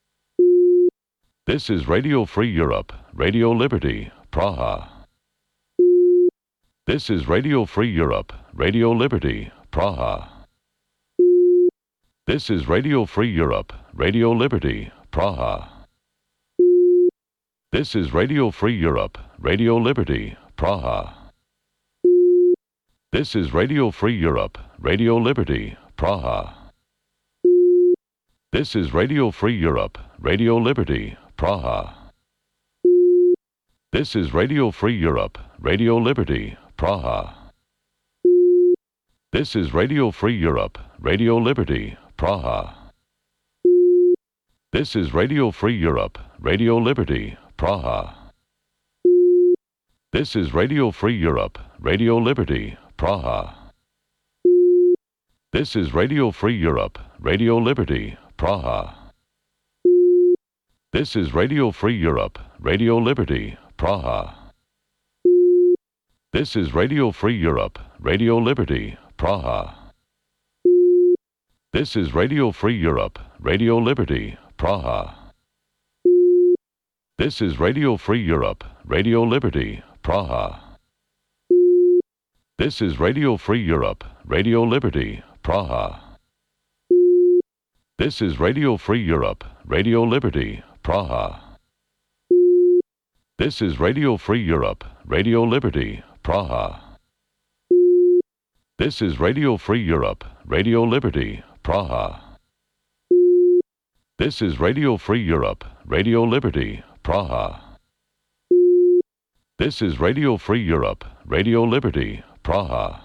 This is Radio Free Europe, Radio Liberty, Praha. This is Radio Free Europe, Radio Liberty, Praha. This is Radio Free Europe, Radio Liberty, Praha. This is Radio Free Europe, Radio Liberty, Praha. This is Radio Free Europe, Radio Liberty, Praha. This is Radio Free Europe, Radio Liberty, Praha. This is Radio Free Europe, Radio Liberty, Praha. This is Radio Free Europe, Radio Liberty, Praha. This is Radio Free Europe, Radio Liberty, Praha. This is Radio Free Europe, Radio Liberty, Praha. This is Radio Free Europe, Radio Liberty, Praha. This is Radio Free Europe, Radio Liberty, Praha. This is Radio Free Europe, Radio Liberty, Praha. This is Radio Free Europe, Radio Liberty, Praha. This is Radio Free Europe, Radio Liberty, Praha. This is Radio Free Europe, Radio Liberty, Praha. This is Radio Free Europe, Radio Liberty, Praha. This is Radio Free Europe, Radio Liberty, Praha. This is Radio Free Europe, Radio Liberty, Praha. This is Radio Free Europe, Radio Liberty, Praha. This is Radio Free Europe, Radio Liberty, Praha.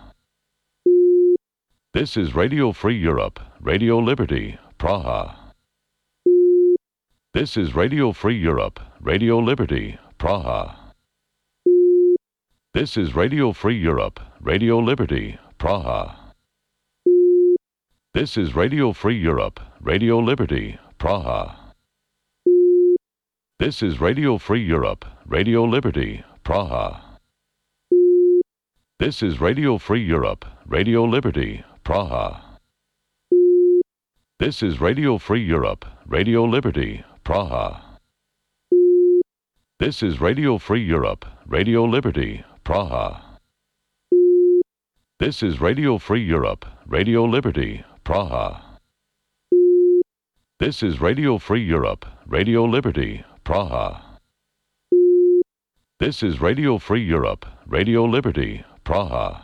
This is Radio Free Europe, Radio Liberty, Praha. This is Radio Free Europe, Radio Liberty, Praha. This is Radio Free Europe, Radio Liberty, Praha. This is Radio Free Europe, Radio Liberty, Praha. This is Radio Free Europe, Radio Liberty, Praha. This is Radio Free Europe, Radio Liberty, Praha. This is Radio Free Europe, Radio Liberty, Praha. This is Radio Free Europe, Radio Liberty, Praha. This is Radio Free Europe, Radio Liberty, Praha. This is Radio Free Europe, Radio Liberty, Praha. This is Radio Free Europe, Radio Liberty, Praha.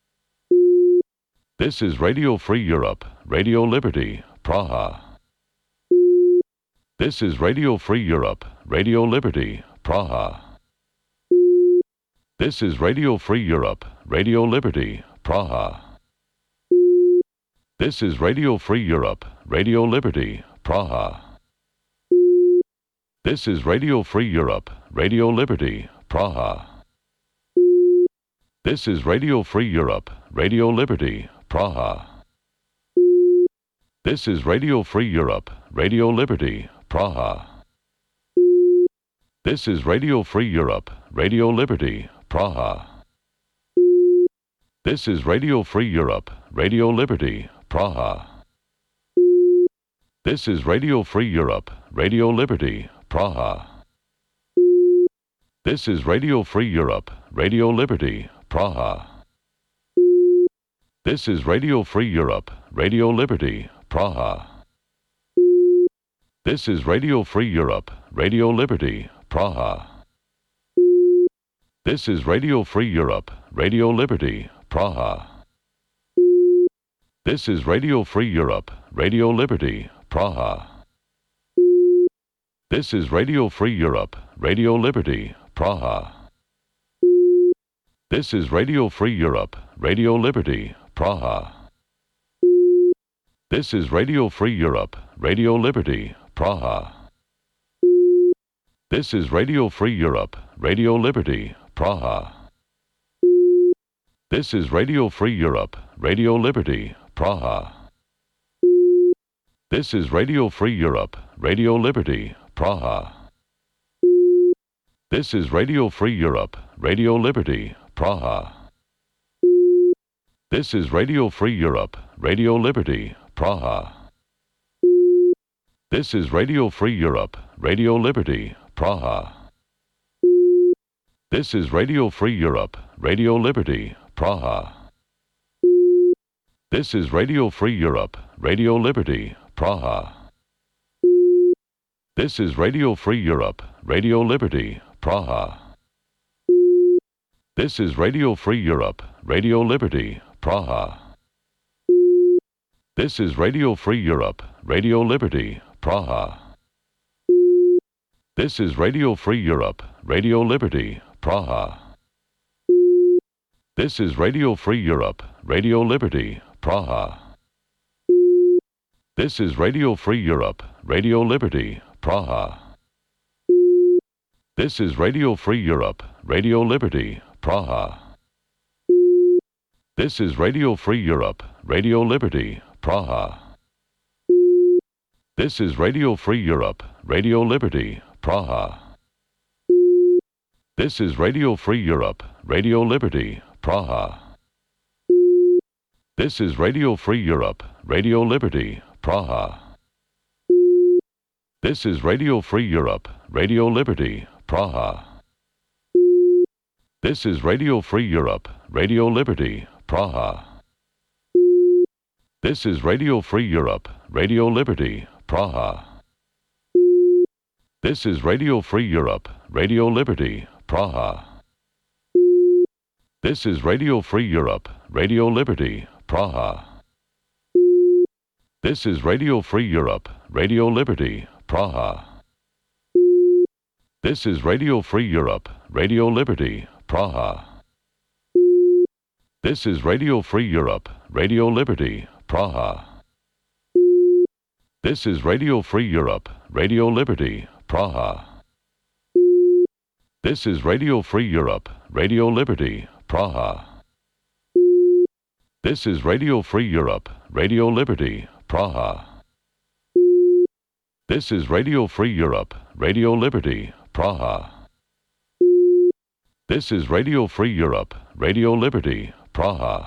This is Radio Free Europe, Radio Liberty, Praha. This is Radio Free Europe, Radio Liberty, Praha. This is Radio Free Europe, Radio Liberty, Praha. This is Radio Free Europe, Radio Liberty, Praha. This is Radio Free Europe, Radio Liberty, Praha. This is Radio Free Europe, Radio Liberty, Praha. This is Radio Free Europe, Radio Liberty, Praha. This is Radio Free Europe, Radio Liberty, Praha. This is Radio Free Europe, Radio Liberty, Praha. This is Radio Free Europe, Radio Liberty, Praha. This is Radio Free Europe, Radio Liberty, Praha. This is Radio Free Europe, Radio Liberty, Praha. This is Radio Free Europe, Radio Liberty, Praha. This is Radio Free Europe, Radio Liberty, Praha. This is Radio Free Europe, Radio Liberty, Praha. This is Radio Free Europe, Radio Liberty, Praha. This is Radio Free Europe, Radio Liberty, Praha. This is Radio Free Europe, Radio Liberty, Praha. This is Radio Free Europe, Radio Liberty, Praha. This is Radio Free Europe, Radio Liberty, Praha. This is Radio Free Europe, Radio Liberty, Praha. This is Radio Free Europe, Radio Liberty, Praha. This is Radio Free Europe, Radio Liberty, Praha. This is Radio Free Europe, Radio Liberty, Praha. This is Radio Free Europe, Radio Liberty, Praha. This is Radio Free Europe, Radio Liberty, Praha. This is Radio Free Europe, Radio Liberty, Praha. This is Radio Free Europe, Radio Liberty, Praha. This is Radio Free Europe, Radio Liberty, Praha. This is Radio Free Europe, Radio Liberty, Praha. This is Radio Free Europe, Radio Liberty, Praha. This is Radio Free Europe, Radio Liberty, Praha. This is Radio Free Europe, Radio Liberty, Praha. This is Radio Free Europe, Radio Liberty, Praha. This is Radio Free Europe, Radio Liberty, Praha. This is Radio Free Europe, Radio Liberty, Praha. This is Radio Free Europe, Radio Liberty, Praha. This is Radio Free Europe, Radio Liberty, Praha. This is Radio Free Europe, Radio Liberty, Praha. This is Radio Free Europe, Radio Liberty, Praha. This is Radio Free Europe, Radio Liberty, Praha. This is Radio Free Europe, Radio Liberty, Praha. This is Radio Free Europe, Radio Liberty, Praha. This is Radio Free Europe, Radio Liberty, Praha. This is Radio Free Europe, Radio Liberty, Praha. This is Radio Free Europe, Radio Liberty, Praha. This is Radio Free Europe, Radio Liberty, Praha. This is Radio Free Europe, Radio Liberty, Praha. This is Radio Free Europe, Radio Liberty, Praha. This is Radio Free Europe, Radio Liberty, Praha.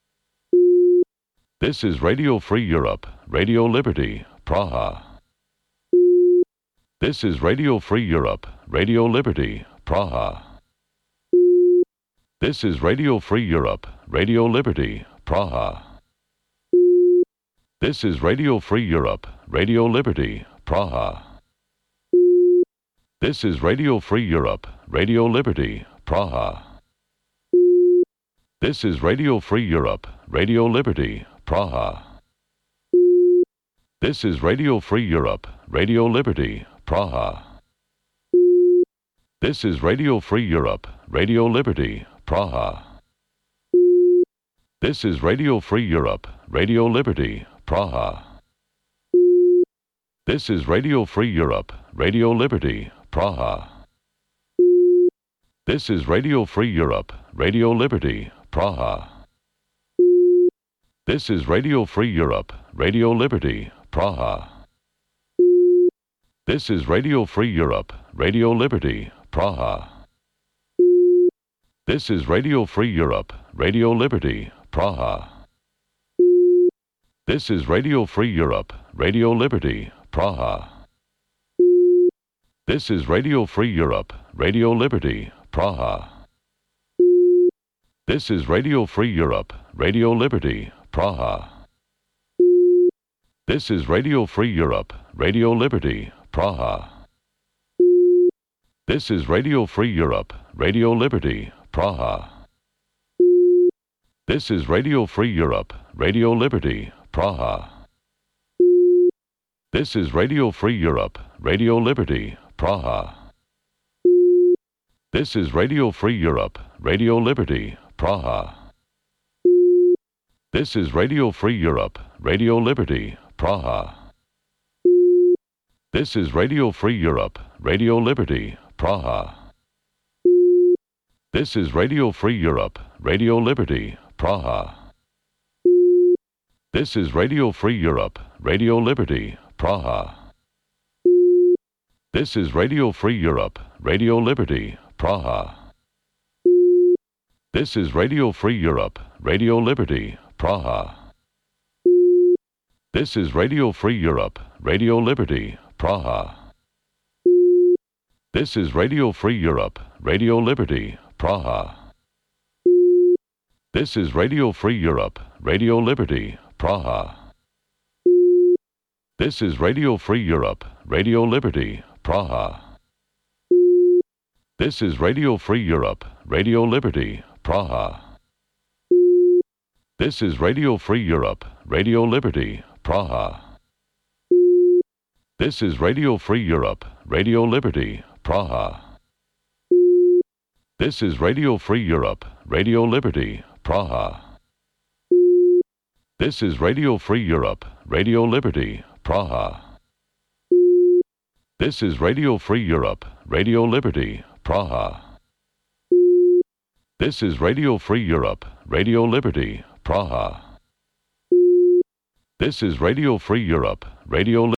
This is Radio Free Europe, Radio Liberty, Praha. This is Radio Free Europe, Radio Liberty, Praha. This is Radio Free Europe, Radio Liberty, Praha. This is Radio Free Europe, Radio Liberty, Praha. This is Radio Free Europe, Radio Liberty, Praha. This is Radio Free Europe, Radio Liberty, Praha. This is Radio Free Europe, Radio Liberty, Praha. This is Radio Free Europe, Radio Liberty, Praha. This is Radio Free Europe, Radio Liberty, Praha. This is Radio Free Europe, Radio Liberty, Praha. This is Radio Free Europe, Radio Liberty, Praha. This is Radio Free Europe, Radio Liberty, Praha. This is Radio Free Europe, Radio Liberty, Praha. This is Radio Free Europe, Radio Liberty, Praha. This is Radio Free Europe, Radio Liberty, Praha. This is Radio Free Europe, Radio Liberty, Praha. This is Radio Free Europe, Radio Liberty, Praha. This is Radio Free Europe, Radio Liberty, Praha. This is Radio Free Europe, Radio Liberty, Praha. This is Radio Free Europe, Radio Liberty, Praha. This is Radio Free Europe, Radio Liberty, Praha. This is Radio Free Europe, Radio Liberty, Praha. This is Radio Free Europe, Radio Liberty, Praha. This is Radio Free Europe, Radio Liberty, Praha. This is Radio Free Europe, Radio Liberty, Praha. This is Radio Free Europe, Radio Liberty, Praha. This is Radio Free Europe, Radio Liberty, Praha. This is Radio Free Europe, Radio Liberty, Praha. This is Radio Free Europe, Radio Liberty, Praha. This is Radio Free Europe, Radio Liberty, Praha. This is Radio Free Europe, Radio Liberty, Praha. This is Radio Free Europe, Radio Liberty, Praha. This is Radio Free Europe, Radio Liberty, Praha. This is Radio Free Europe, Radio Liberty, Praha. This is Radio Free Europe, Radio Liberty, Praha. This is Radio Free Europe, Radio Liberty, Praha. This is Radio Free Europe, Radio Liberty, Praha. This is Radio Free Europe, Radio Liberty, Praha. This is Radio Free Europe, Radio Liberty, Praha. This is Radio Free Europe, Radio